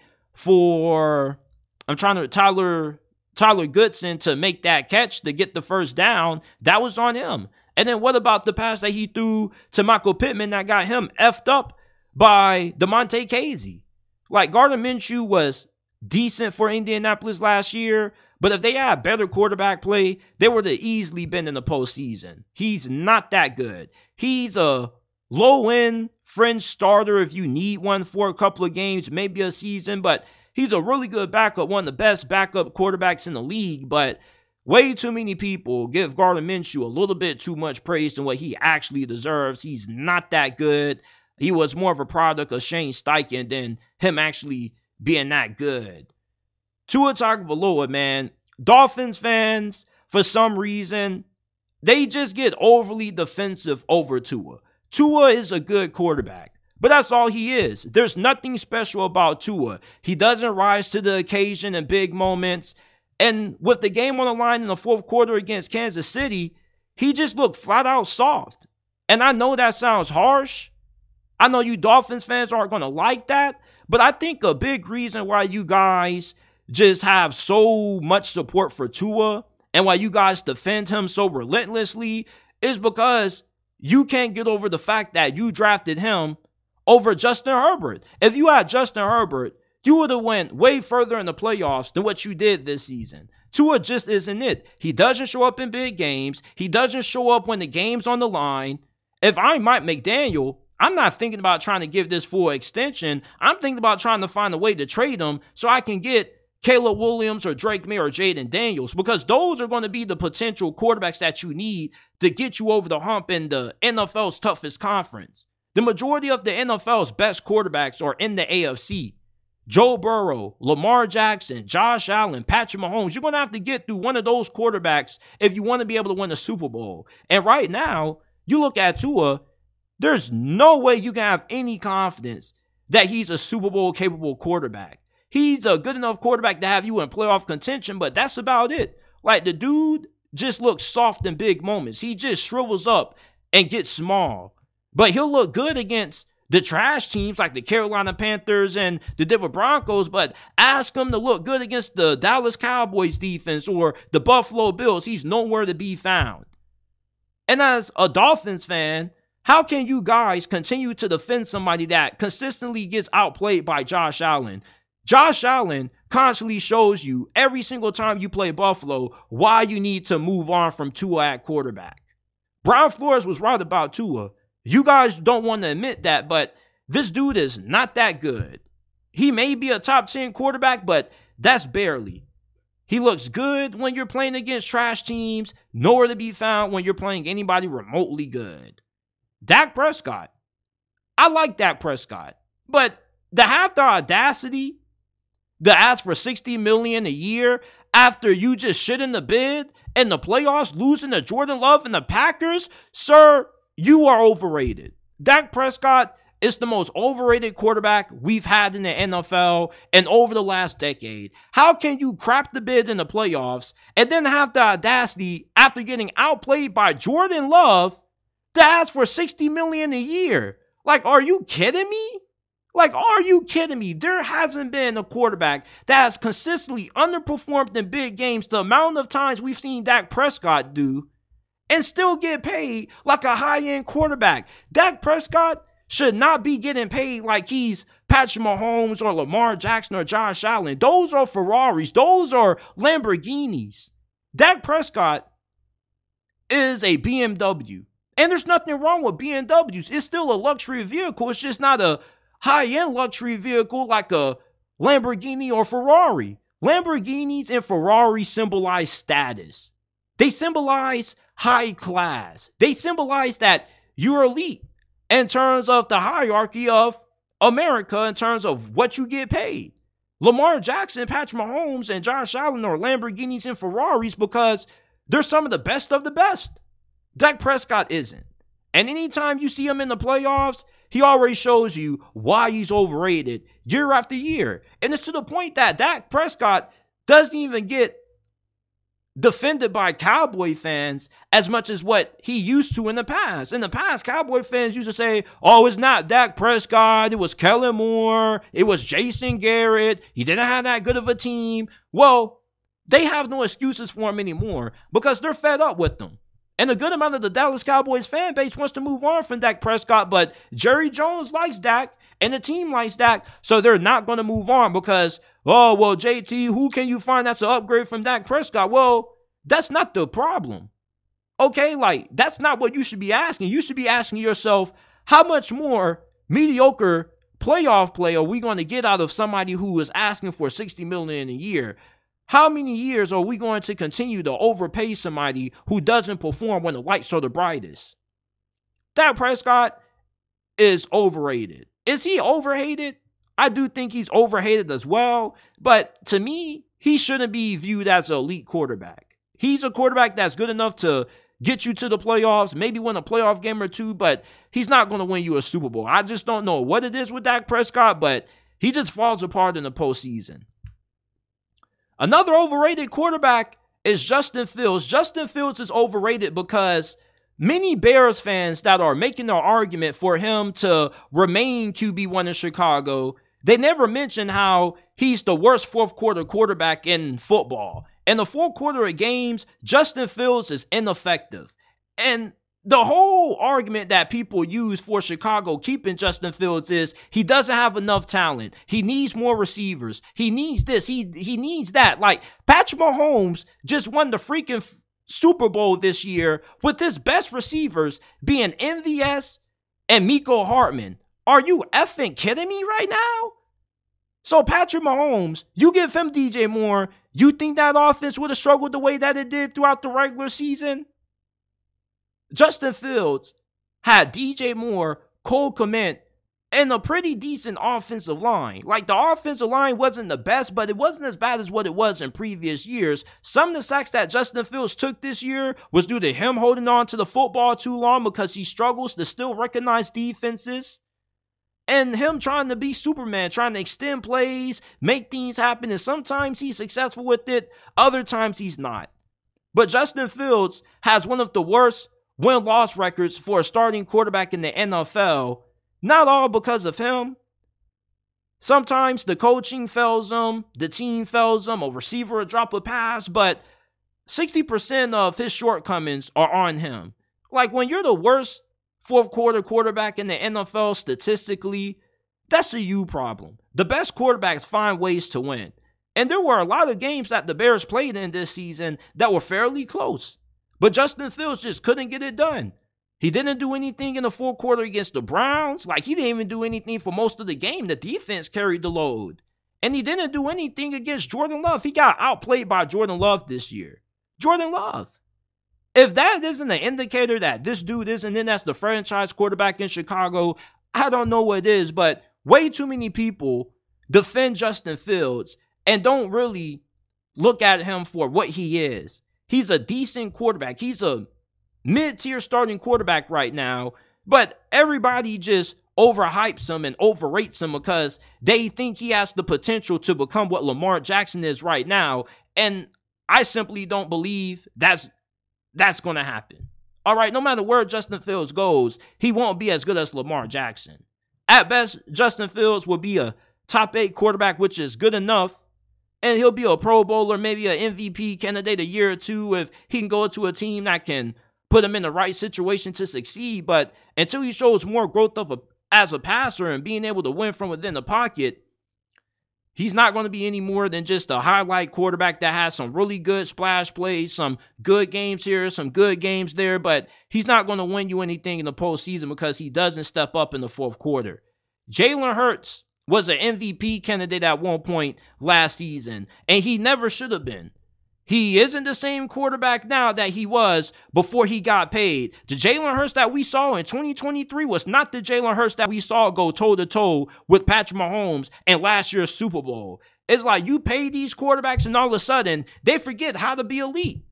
for, I'm trying to, Tyler, Tyler Goodson to make that catch to get the first down, that was on him. And then what about the pass that he threw to Michael Pittman that got him effed up by DeMonte Casey? Like, Gardner Minshew was decent for Indianapolis last year, but if they had better quarterback play, they would have easily been in the postseason. He's not that good. He's a low-end fringe starter if you need one for a couple of games, maybe a season, but he's a really good backup, one of the best backup quarterbacks in the league. But Way too many people give Gardner Minshew a little bit too much praise than what he actually deserves. He's not that good. He was more of a product of Shane Steichen than him actually being that good. Tua Tagovailoa, man, Dolphins fans, for some reason, they just get overly defensive over Tua. Tua is a good quarterback, but that's all he is. There's nothing special about Tua. He doesn't rise to the occasion in big moments. And with the game on the line in the fourth quarter against Kansas City, he just looked flat out soft. And I know that sounds harsh. I know you Dolphins fans aren't going to like that. But I think a big reason why you guys just have so much support for Tua and why you guys defend him so relentlessly is because you can't get over the fact that you drafted him over Justin Herbert. If you had Justin Herbert, you would have went way further in the playoffs than what you did this season. Tua just isn't it. He doesn't show up in big games. He doesn't show up when the game's on the line. If I'm Mike McDaniel, I'm not thinking about trying to give this full extension. I'm thinking about trying to find a way to trade him so I can get Caleb Williams or Drake May or Jaden Daniels, because those are going to be the potential quarterbacks that you need to get you over the hump in the N F L's toughest conference. The majority of the N F L's best quarterbacks are in the A F C. Joe Burrow, Lamar Jackson, Josh Allen, Patrick Mahomes. You're going to have to get through one of those quarterbacks if you want to be able to win a Super Bowl. And right now, you look at Tua, there's no way you can have any confidence that he's a Super Bowl capable quarterback. He's a good enough quarterback to have you in playoff contention, but that's about it. Like, the dude just looks soft in big moments. He just shrivels up and gets small. But he'll look good against the trash teams like the Carolina Panthers and the Denver Broncos, but ask him to look good against the Dallas Cowboys defense or the Buffalo Bills. He's nowhere to be found. And as a Dolphins fan, how can you guys continue to defend somebody that consistently gets outplayed by Josh Allen? Josh Allen constantly shows you every single time you play Buffalo why you need to move on from Tua at quarterback. Brian Flores was right about Tua. You guys don't want to admit that, but this dude is not that good. He may be a top ten quarterback, but that's barely. He looks good when you're playing against trash teams, nowhere to be found when you're playing anybody remotely good. Dak Prescott. I like Dak Prescott, but to have the audacity to ask for sixty million dollars a year after you just shit in the bed in the playoffs, losing to Jordan Love and the Packers, sir, you are overrated. Dak Prescott is the most overrated quarterback we've had in the N F L and over the last decade. How can you crap the bed in the playoffs and then have the audacity after getting outplayed by Jordan Love to ask for sixty million dollars a year? Like, are you kidding me? Like, are you kidding me? There hasn't been a quarterback that has consistently underperformed in big games the amount of times we've seen Dak Prescott do and still get paid like a high-end quarterback. Dak Prescott should not be getting paid like he's Patrick Mahomes or Lamar Jackson or Josh Allen. Those are Ferraris. Those are Lamborghinis. Dak Prescott is a B M W. And there's nothing wrong with B M Ws. It's still a luxury vehicle. It's just not a high-end luxury vehicle like a Lamborghini or Ferrari. Lamborghinis and Ferraris symbolize status. They symbolize high class. They symbolize that you're elite in terms of the hierarchy of America, in terms of what you get paid. Lamar Jackson, Patrick Mahomes, and Josh Allen are Lamborghinis and Ferraris because they're some of the best of the best. Dak Prescott isn't. And anytime you see him in the playoffs, he already shows you why he's overrated year after year. And it's to the point that Dak Prescott doesn't even get defended by Cowboy fans as much as what he used to in the past. In the past, Cowboy fans used to say, oh, it's not Dak Prescott, it was Kellen Moore, it was Jason Garrett, he didn't have that good of a team. Well, they have no excuses for him anymore because they're fed up with them. And a good amount of the Dallas Cowboys fan base wants to move on from Dak Prescott, but Jerry Jones likes Dak, and the team likes Dak, so they're not going to move on because, oh, well, J T, who can you find that's an upgrade from Dak Prescott? Well, that's not the problem. Okay, like, that's not what you should be asking. You should be asking yourself, how much more mediocre playoff play are we going to get out of somebody who is asking for sixty million dollars a year? How many years are we going to continue to overpay somebody who doesn't perform when the lights are the brightest? Dak Prescott is overrated. Is he overhated? I do think he's overhated as well. But to me, he shouldn't be viewed as an elite quarterback. He's a quarterback that's good enough to get you to the playoffs, maybe win a playoff game or two, but he's not going to win you a Super Bowl. I just don't know what it is with Dak Prescott, but he just falls apart in the postseason. Another overrated quarterback is Justin Fields. Justin Fields is overrated because many Bears fans that are making an argument for him to remain Q B one in Chicago, they never mention how he's the worst fourth quarter quarterback in football. In the fourth quarter of games, Justin Fields is ineffective. And the whole argument that people use for Chicago keeping Justin Fields is he doesn't have enough talent. He needs more receivers. He needs this. He he needs that. Like, Patrick Mahomes just won the freaking Super Bowl this year with his best receivers being M V S and Mecole Hardman. Are you effing kidding me right now? So Patrick Mahomes, you give him D J Moore, you think that offense would have struggled the way that it did throughout the regular season? Justin Fields had D J Moore, Cole Kmet, and a pretty decent offensive line. Like, the offensive line wasn't the best, but it wasn't as bad as what it was in previous years. Some of the sacks that Justin Fields took this year was due to him holding on to the football too long because he struggles to still recognize defenses. And him trying to be Superman, trying to extend plays, make things happen. And sometimes he's successful with it. Other times he's not. But Justin Fields has one of the worst win-loss records for a starting quarterback in the N F L. Not all because of him. Sometimes the coaching fails him. The team fails him. A receiver will drop a pass. But sixty percent of his shortcomings are on him. Like, when you're the worst fourth quarter quarterback in the N F L statistically, that's a you problem. The best quarterbacks find ways to win. And there were a lot of games that the Bears played in this season that were fairly close. But Justin Fields just couldn't get it done. He didn't do anything in the fourth quarter against the Browns. Like, he didn't even do anything for most of the game. The defense carried the load. And he didn't do anything against Jordan Love. He got outplayed by Jordan Love this year. Jordan Love. If that isn't an indicator that this dude isn't in as the franchise quarterback in Chicago, I don't know what it is. But way too many people defend Justin Fields and don't really look at him for what he is. He's a decent quarterback. He's a mid-tier starting quarterback right now, but everybody just overhypes him and overrates him because they think he has the potential to become what Lamar Jackson is right now, and I simply don't believe that's that's going to happen. All right, no matter where Justin Fields goes, he won't be as good as Lamar Jackson. At best, Justin Fields will be a top eight quarterback, which is good enough. And he'll be a Pro Bowler, maybe an M V P candidate a year or two if he can go to a team that can put him in the right situation to succeed. But until he shows more growth of a, as a passer and being able to win from within the pocket, he's not going to be any more than just a highlight quarterback that has some really good splash plays, some good games here, some good games there. But he's not going to win you anything in the postseason because he doesn't step up in the fourth quarter. Jalen Hurts was an M V P candidate at one point last season, and he never should have been. He isn't the same quarterback now that he was before he got paid. The Jalen Hurts that we saw in twenty twenty-three was not the Jalen Hurts that we saw go toe-to-toe with Patrick Mahomes in last year's Super Bowl. It's like you pay these quarterbacks and all of a sudden they forget how to be elite.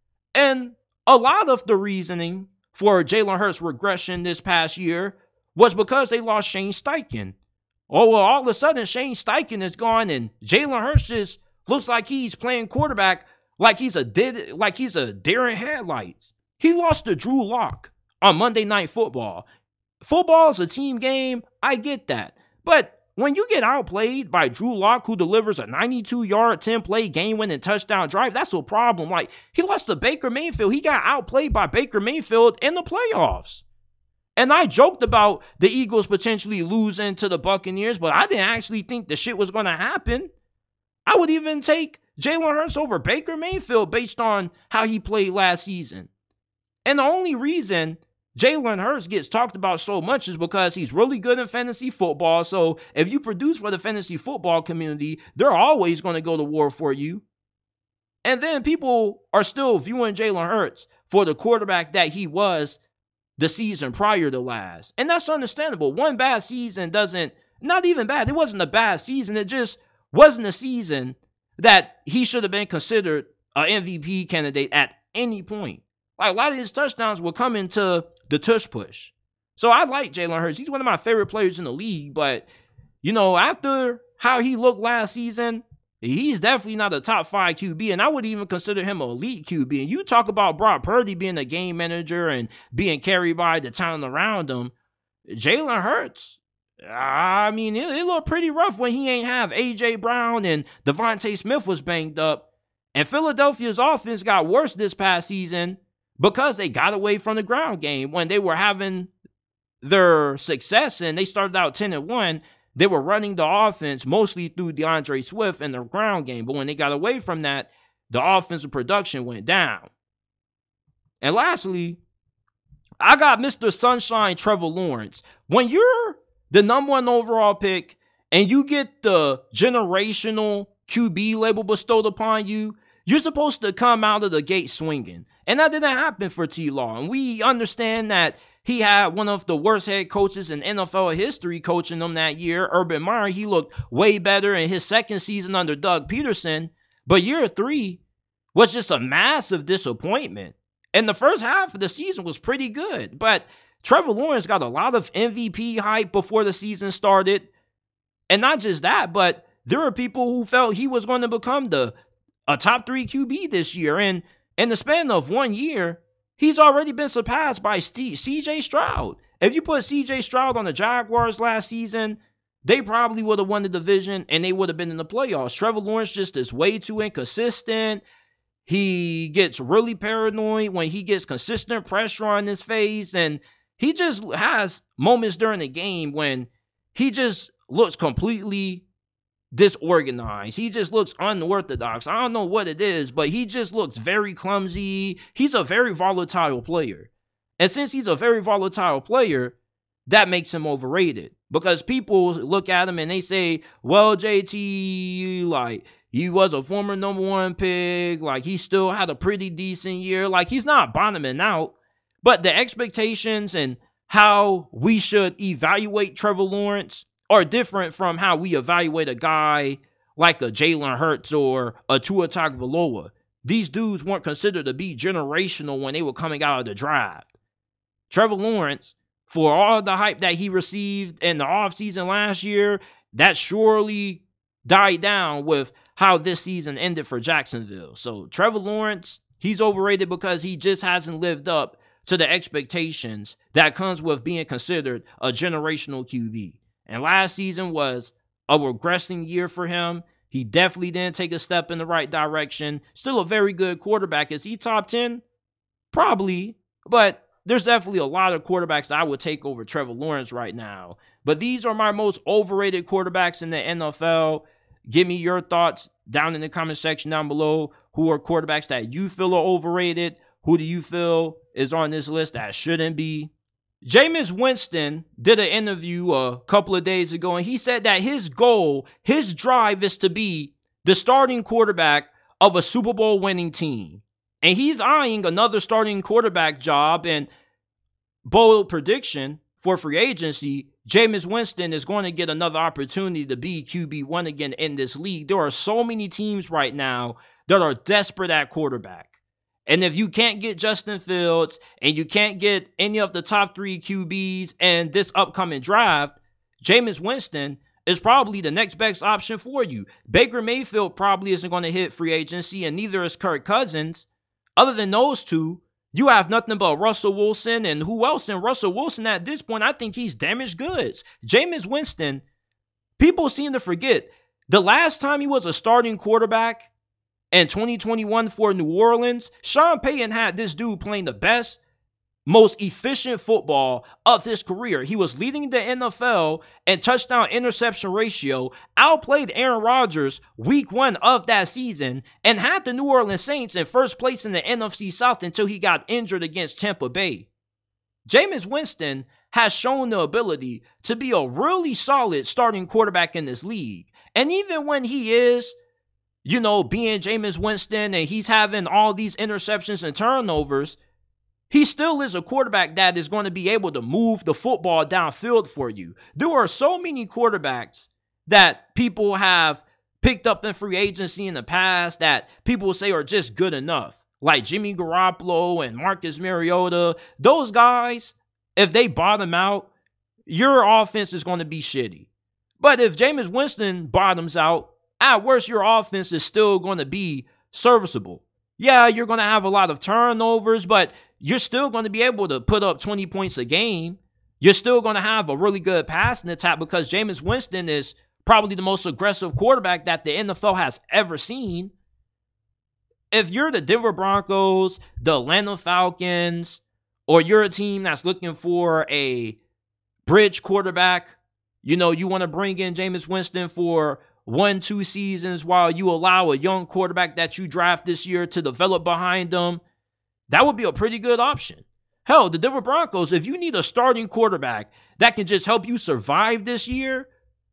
And a lot of the reasoning for Jalen Hurts' regression this past year was because they lost Shane Steichen. Oh, well, all of a sudden, Shane Steichen is gone, and Jalen Hurts just looks like he's playing quarterback like he's a did like he's a deer in headlights. He lost to Drew Lock on Monday Night Football. Football is a team game. I get that. But when you get outplayed by Drew Lock, who delivers a ninety-two-yard, ten-play game-winning touchdown drive, that's a problem. Like, he lost to Baker Mayfield. He got outplayed by Baker Mayfield in the playoffs. And I joked about the Eagles potentially losing to the Buccaneers, but I didn't actually think the shit was going to happen. I would even take Jalen Hurts over Baker Mayfield based on how he played last season. And the only reason Jalen Hurts gets talked about so much is because he's really good in fantasy football. So if you produce for the fantasy football community, they're always going to go to war for you. And then people are still viewing Jalen Hurts for the quarterback that he was the season prior to last. And that's understandable. One bad season doesn't, not even bad. It wasn't a bad season. It just wasn't a season that he should have been considered an M V P candidate at any point. Like, a lot of his touchdowns will come into the tush push. So I like Jalen Hurts. He's one of my favorite players in the league. But, you know, after how he looked last season, he's definitely not a top five Q B, and I would even consider him an elite Q B. And you talk about Brock Purdy being a game manager and being carried by the talent around him. Jalen Hurts, I mean, it, it looked pretty rough when he ain't have A J Brown and Devontae Smith was banged up. And Philadelphia's offense got worse this past season because they got away from the ground game. When they were having their success and they started out ten and one, they were running the offense mostly through DeAndre Swift and their ground game. But when they got away from that, the offensive production went down. And lastly, I got Mister Sunshine Trevor Lawrence. When you're the number one overall pick and you get the generational Q B label bestowed upon you, you're supposed to come out of the gate swinging. And that didn't happen for T-Law. And we understand that he had one of the worst head coaches in N F L history coaching them that year, Urban Meyer. He looked way better in his second season under Doug Peterson. But year three was just a massive disappointment. And the first half of the season was pretty good. But Trevor Lawrence got a lot of M V P hype before the season started. And not just that, but there were people who felt he was going to become the a top three Q B this year. And in the span of one year, he's already been surpassed by C J Stroud. If you put C J Stroud on the Jaguars last season, they probably would have won the division and they would have been in the playoffs. Trevor Lawrence just is way too inconsistent. He gets really paranoid when he gets consistent pressure on his face. And he just has moments during the game when he just looks completely disorganized. He just looks unorthodox. I don't know what it is, but he just looks very clumsy. He's a very volatile player. And since he's a very volatile player, that makes him overrated. Because people look at him and they say, well, J T, like, he was a former number one pick. Like, he still had a pretty decent year. Like, he's not bottoming out. But the expectations and how we should evaluate Trevor Lawrence are different from how we evaluate a guy like a Jalen Hurts or a Tua Tagovailoa. These dudes weren't considered to be generational when they were coming out of the draft. Trevor Lawrence, for all the hype that he received in the offseason last year, that surely died down with how this season ended for Jacksonville. So Trevor Lawrence, he's overrated because he just hasn't lived up to the expectations that comes with being considered a generational Q B. And last season was a regressing year for him. He definitely didn't take a step in the right direction. Still a very good quarterback. Is he top ten? Probably. But there's definitely a lot of quarterbacks I would take over Trevor Lawrence right now. But these are my most overrated quarterbacks in the N F L. Give me your thoughts down in the comment section down below. Who are quarterbacks that you feel are overrated? Who do you feel is on this list that shouldn't be? Jameis Winston did an interview a couple of days ago, and he said that his goal, his drive is to be the starting quarterback of a Super Bowl winning team. And he's eyeing another starting quarterback job, and bold prediction for free agency, Jameis Winston is going to get another opportunity to be Q B one again in this league. There are so many teams right now that are desperate at quarterback. And if you can't get Justin Fields and you can't get any of the top three Q Bs in this upcoming draft, Jameis Winston is probably the next best option for you. Baker Mayfield probably isn't going to hit free agency, and neither is Kirk Cousins. Other than those two, you have nothing but Russell Wilson, and who else? And Russell Wilson at this point, I think he's damaged goods. Jameis Winston, people seem to forget, the last time he was a starting quarterback in twenty twenty-one for New Orleans, Sean Payton had this dude playing the best, most efficient football of his career. He was leading the N F L in touchdown interception ratio, outplayed Aaron Rodgers week one of that season, and had the New Orleans Saints in first place in the N F C South until he got injured against Tampa Bay. Jameis Winston has shown the ability to be a really solid starting quarterback in this league. And even when he is you know, being Jameis Winston and he's having all these interceptions and turnovers, he still is a quarterback that is going to be able to move the football downfield for you. There are so many quarterbacks that people have picked up in free agency in the past that people say are just good enough. Like Jimmy Garoppolo and Marcus Mariota. Those guys, if they bottom out, your offense is going to be shitty. But if Jameis Winston bottoms out, at worst, your offense is still going to be serviceable. Yeah, you're going to have a lot of turnovers, but you're still going to be able to put up twenty points a game. You're still going to have a really good passing attack because Jameis Winston is probably the most aggressive quarterback that the N F L has ever seen. If you're the Denver Broncos, the Atlanta Falcons, or you're a team that's looking for a bridge quarterback, you know, you want to bring in Jameis Winston for one, two seasons while you allow a young quarterback that you draft this year to develop behind them, that would be a pretty good option. Hell, the Denver Broncos, if you need a starting quarterback that can just help you survive this year,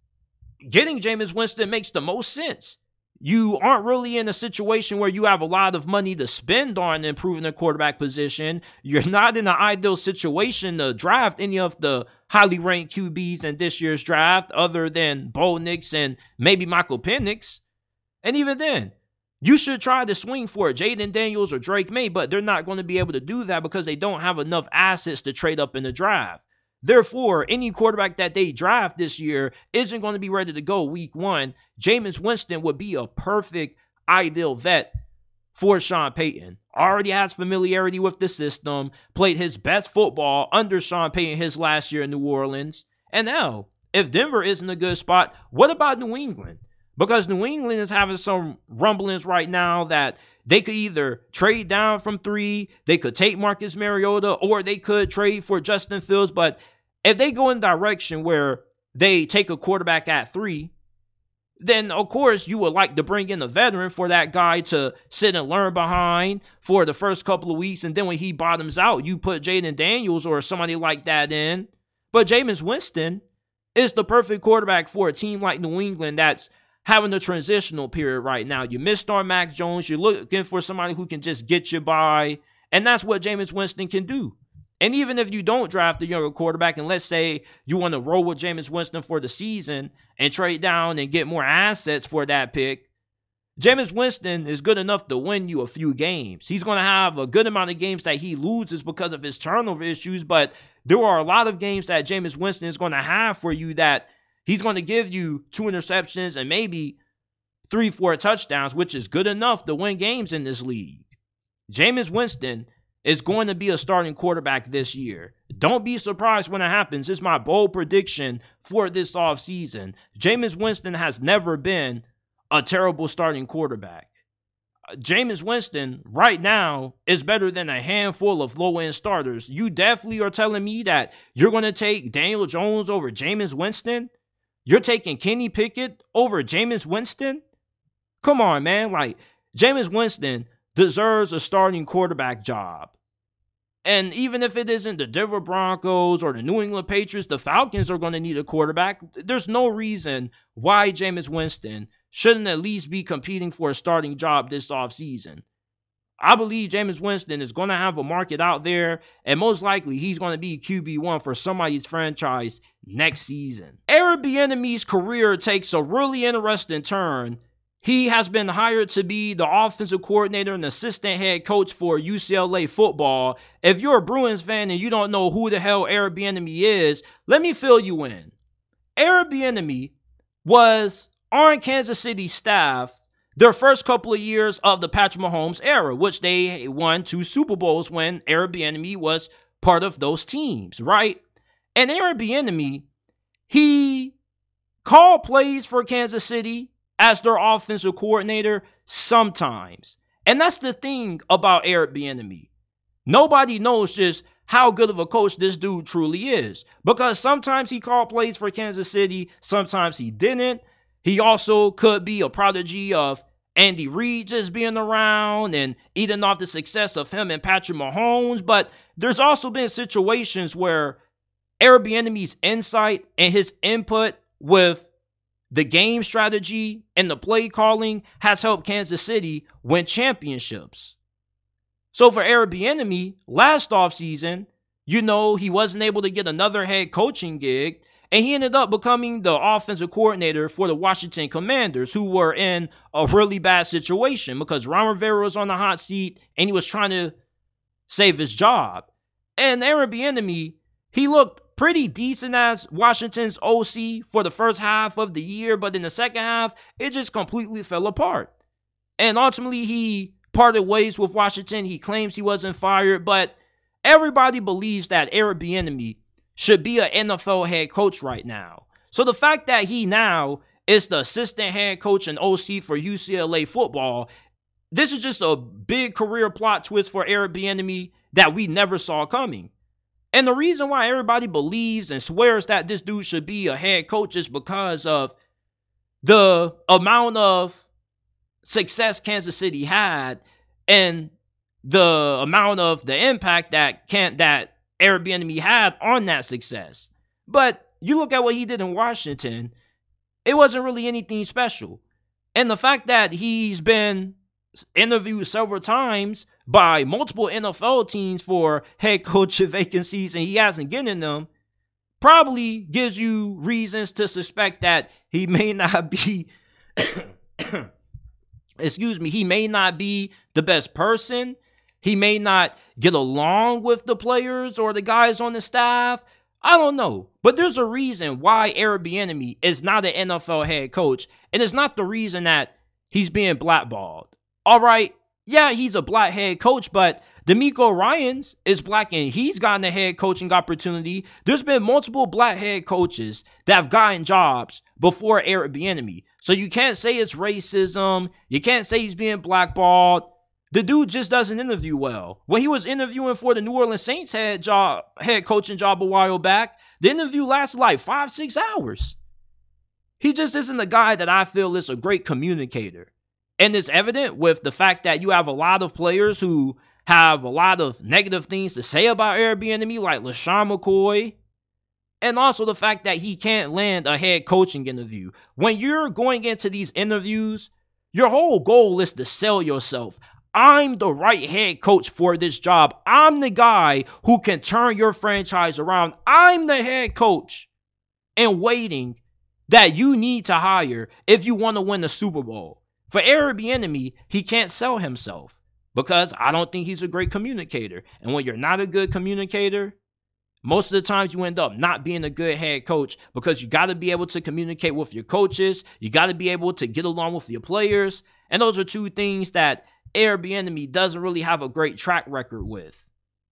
getting Jameis Winston makes the most sense. You aren't really in a situation where you have a lot of money to spend on improving the quarterback position. You're not in an ideal situation to draft any of the highly ranked Q Bs in this year's draft other than Bo Nix and maybe Michael Penix. And even then, you should try to swing for Jaden Daniels or Drake May, but they're not going to be able to do that because they don't have enough assets to trade up in the draft. Therefore, any quarterback that they draft this year isn't going to be ready to go week one. Jameis Winston would be a perfect, ideal vet for Sean Payton. Already has familiarity with the system, played his best football under Sean Payton his last year in New Orleans. And now, if Denver isn't a good spot, what about New England? Because New England is having some rumblings right now that they could either trade down from three, they could take Marcus Mariota, or they could trade for Justin Fields. But if they go in the direction where they take a quarterback at three, then of course you would like to bring in a veteran for that guy to sit and learn behind for the first couple of weeks. And then when he bottoms out, you put Jaden Daniels or somebody like that in. But Jameis Winston is the perfect quarterback for a team like New England that's having a transitional period right now. You missed on Mac Jones. You're looking for somebody who can just get you by. And that's what Jameis Winston can do. And even if you don't draft a younger quarterback, and let's say you want to roll with Jameis Winston for the season and trade down and get more assets for that pick, Jameis Winston is good enough to win you a few games. He's going to have a good amount of games that he loses because of his turnover issues, but there are a lot of games that Jameis Winston is going to have for you that he's going to give you two interceptions and maybe three, four touchdowns, which is good enough to win games in this league. Jameis Winston is going to be a starting quarterback this year. Don't be surprised when it happens. It's my bold prediction for this offseason. Jameis Winston has never been a terrible starting quarterback. Jameis Winston right now is better than a handful of low-end starters. You definitely are telling me that you're going to take Daniel Jones over Jameis Winston? You're taking Kenny Pickett over Jameis Winston? Come on, man. Like, Jameis Winston deserves a starting quarterback job. And even if it isn't the Denver Broncos or the New England Patriots, the Falcons are going to need a quarterback. There's no reason why Jameis Winston shouldn't at least be competing for a starting job this offseason. I believe Jameis Winston is going to have a market out there, and most likely he's going to be Q B one for somebody's franchise next season. Eric Bieniemy's career takes a really interesting turn. He has been hired to be the offensive coordinator and assistant head coach for U C L A football. If you're a Bruins fan and you don't know who the hell Eric Bieniemy is, let me fill you in. Eric Bieniemy was on Kansas City staff their first couple of years of the Patrick Mahomes era, which they won two Super Bowls when Eric Bieniemy was part of those teams, right? And Eric Bieniemy, he called plays for Kansas City as their offensive coordinator sometimes. And that's the thing about Eric Bieniemy. Nobody knows just how good of a coach this dude truly is. Because sometimes he called plays for Kansas City, sometimes he didn't. He also could be a prodigy of Andy Reid just being around and eating off the success of him and Patrick Mahomes. But there's also been situations where Eric Bieniemy's insight and his input with the game strategy and the play calling has helped Kansas City win championships. So for Eric Bieniemy, last offseason, you know, he wasn't able to get another head coaching gig, and he ended up becoming the offensive coordinator for the Washington Commanders, who were in a really bad situation because Ron Rivera was on the hot seat and he was trying to save his job. And Eric Bieniemy, he looked pretty decent as Washington's O C for the first half of the year, but in the second half, it just completely fell apart. And ultimately, he parted ways with Washington. He claims he wasn't fired, but everybody believes that Eric Bieniemy should be an N F L head coach right now. So the fact that he now is the assistant head coach and O C for U C L A football, this is just a big career plot twist for Eric Bieniemy that we never saw coming. And the reason why everybody believes and swears that this dude should be a head coach is because of the amount of success Kansas City had and the amount of the impact that can that Eric Bieniemy had on that success. But you look at what he did in Washington, it wasn't really anything special. And the fact that he's been interviewed several times by multiple N F L teams for head coach vacancies and he hasn't gotten them, probably gives you reasons to suspect that he may not be, excuse me, he may not be the best person. He may not get along with the players or the guys on the staff. I don't know. But there's a reason why Eric Bieniemy is not an N F L head coach. And it's not the reason that he's being blackballed. All right, yeah, he's a black head coach, but DeMeco Ryans is black and he's gotten a head coaching opportunity. There's been multiple black head coaches that have gotten jobs before Eric Bieniemy. So you can't say it's racism. You can't say he's being blackballed. The dude just doesn't interview well. When he was interviewing for the New Orleans Saints head job, head coaching job a while back, the interview lasted like five, six hours. He just isn't a guy that I feel is a great communicator. And it's evident with the fact that you have a lot of players who have a lot of negative things to say about Eric Bieniemy, like LaShawn McCoy. And also the fact that he can't land a head coaching interview. When you're going into these interviews, your whole goal is to sell yourself. I'm the right head coach for this job. I'm the guy who can turn your franchise around. I'm the head coach in waiting that you need to hire if you want to win the Super Bowl. For Eric Bieniemy, he can't sell himself because I don't think he's a great communicator. And when you're not a good communicator, most of the times you end up not being a good head coach because you got to be able to communicate with your coaches. You got to be able to get along with your players. And those are two things that Eric Bieniemy doesn't really have a great track record with.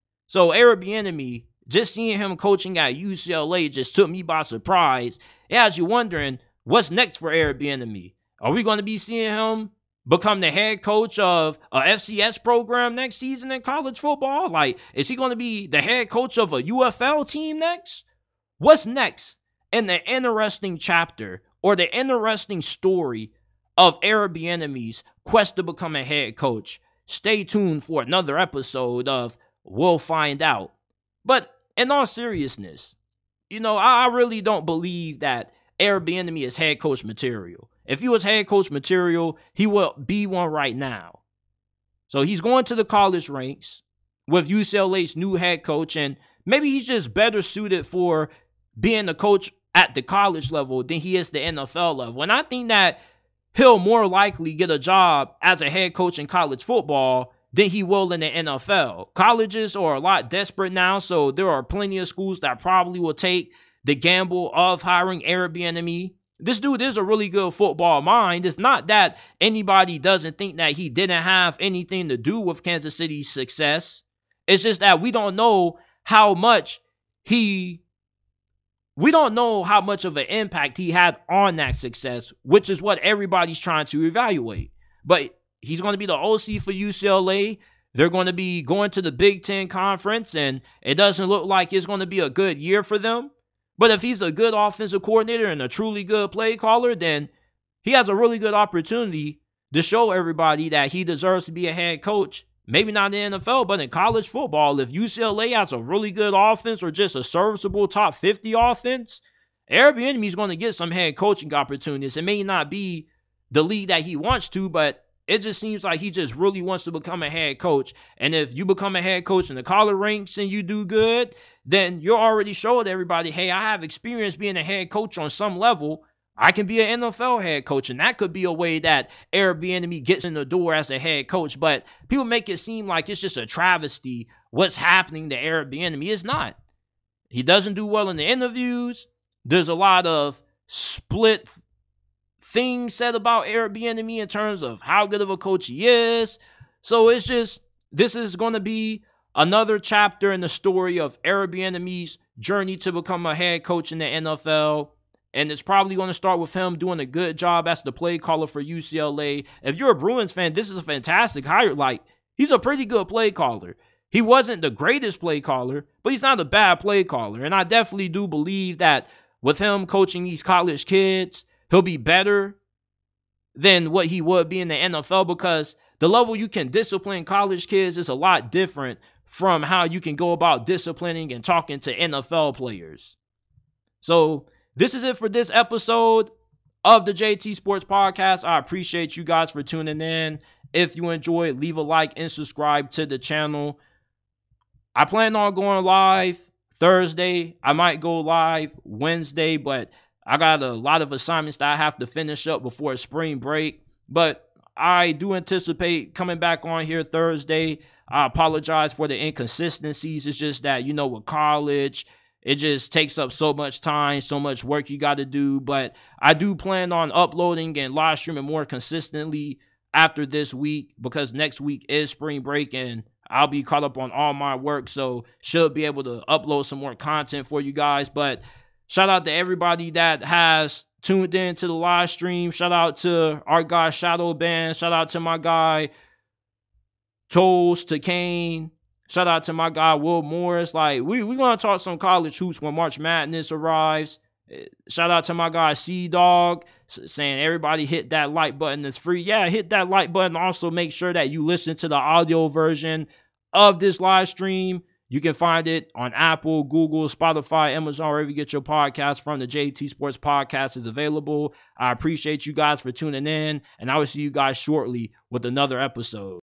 So Eric Bieniemy, just seeing him coaching at U C L A just took me by surprise. It has you wondering, what's next for Eric Bieniemy? Are we going to be seeing him become the head coach of a F C S program next season in college football? Like, is he going to be the head coach of a U F L team next? What's next in the interesting chapter or the interesting story of Eric Bieniemy's quest to become a head coach? Stay tuned for another episode of We'll Find Out. But in all seriousness, you know, I really don't believe that Eric Bieniemy is head coach material. If he was head coach material, he will be one right now. So he's going to the college ranks with U C L A's new head coach, and maybe he's just better suited for being a coach at the college level than he is the N F L level. And I think that he'll more likely get a job as a head coach in college football than he will in the N F L. Colleges are a lot desperate now, so there are plenty of schools that probably will take the gamble of hiring Eric Bieniemy. This dude is a really good football mind. It's not that anybody doesn't think that he didn't have anything to do with Kansas City's success. It's just that we don't know how much he, we don't know how much of an impact he had on that success, which is what everybody's trying to evaluate. But he's going to be the O C for U C L A. They're going to be going to the Big Ten Conference, and it doesn't look like it's going to be a good year for them. But if he's a good offensive coordinator and a truly good play caller, then he has a really good opportunity to show everybody that he deserves to be a head coach. Maybe not in the N F L, but in college football. If U C L A has a really good offense or just a serviceable top fifty offense, Eric Bieniemy is going to get some head coaching opportunities. It may not be the league that he wants to, but it just seems like he just really wants to become a head coach. And if you become a head coach in the college ranks and you do good, then you're already showing everybody, hey, I have experience being a head coach on some level. I can be an N F L head coach, and that could be a way that Eric Bieniemy gets in the door as a head coach. But people make it seem like it's just a travesty what's happening to Eric Bieniemy. It's not. He doesn't do well in the interviews. There's a lot of split things said about Eric Bieniemy in terms of how good of a coach he is. So it's just, this is going to be another chapter in the story of Eric Bieniemy's journey to become a head coach in the N F L. And it's probably going to start with him doing a good job as the play caller for U C L A. If you're a Bruins fan, this is a fantastic hire. Like, he's a pretty good play caller. He wasn't the greatest play caller, but he's not a bad play caller. And I definitely do believe that with him coaching these college kids, he'll be better than what he would be in the N F L, because the level you can discipline college kids is a lot different from how you can go about disciplining and talking to N F L players. So this is it for this episode of the J T Sports Podcast. I appreciate you guys for tuning in. If you enjoyed, leave a like and subscribe to the channel. I plan on going live Thursday. I might go live Wednesday, but I got a lot of assignments that I have to finish up before spring break. But I do anticipate coming back on here Thursday. I apologize for the inconsistencies. It's just that, you know, with college, it just takes up so much time, so much work you got to do. But I do plan on uploading and live streaming more consistently after this week, because next week is spring break and I'll be caught up on all my work, so should be able to upload some more content for you guys. But shout out to everybody that has tuned in to the live stream. Shout out to our guy Shadow Band. Shout out to my guy Toast to Kane. Shout out to my guy Will Morris. Like, we we gonna talk some college hoops when March Madness arrives. Shout out to my guy C Dog saying everybody hit that like button. It's free. Yeah, hit that like button. Also, make sure that you listen to the audio version of this live stream. You can find it on Apple, Google, Spotify, Amazon, wherever you get your podcast from. The J T Sports Podcast is available. I appreciate you guys for tuning in, and I will see you guys shortly with another episode.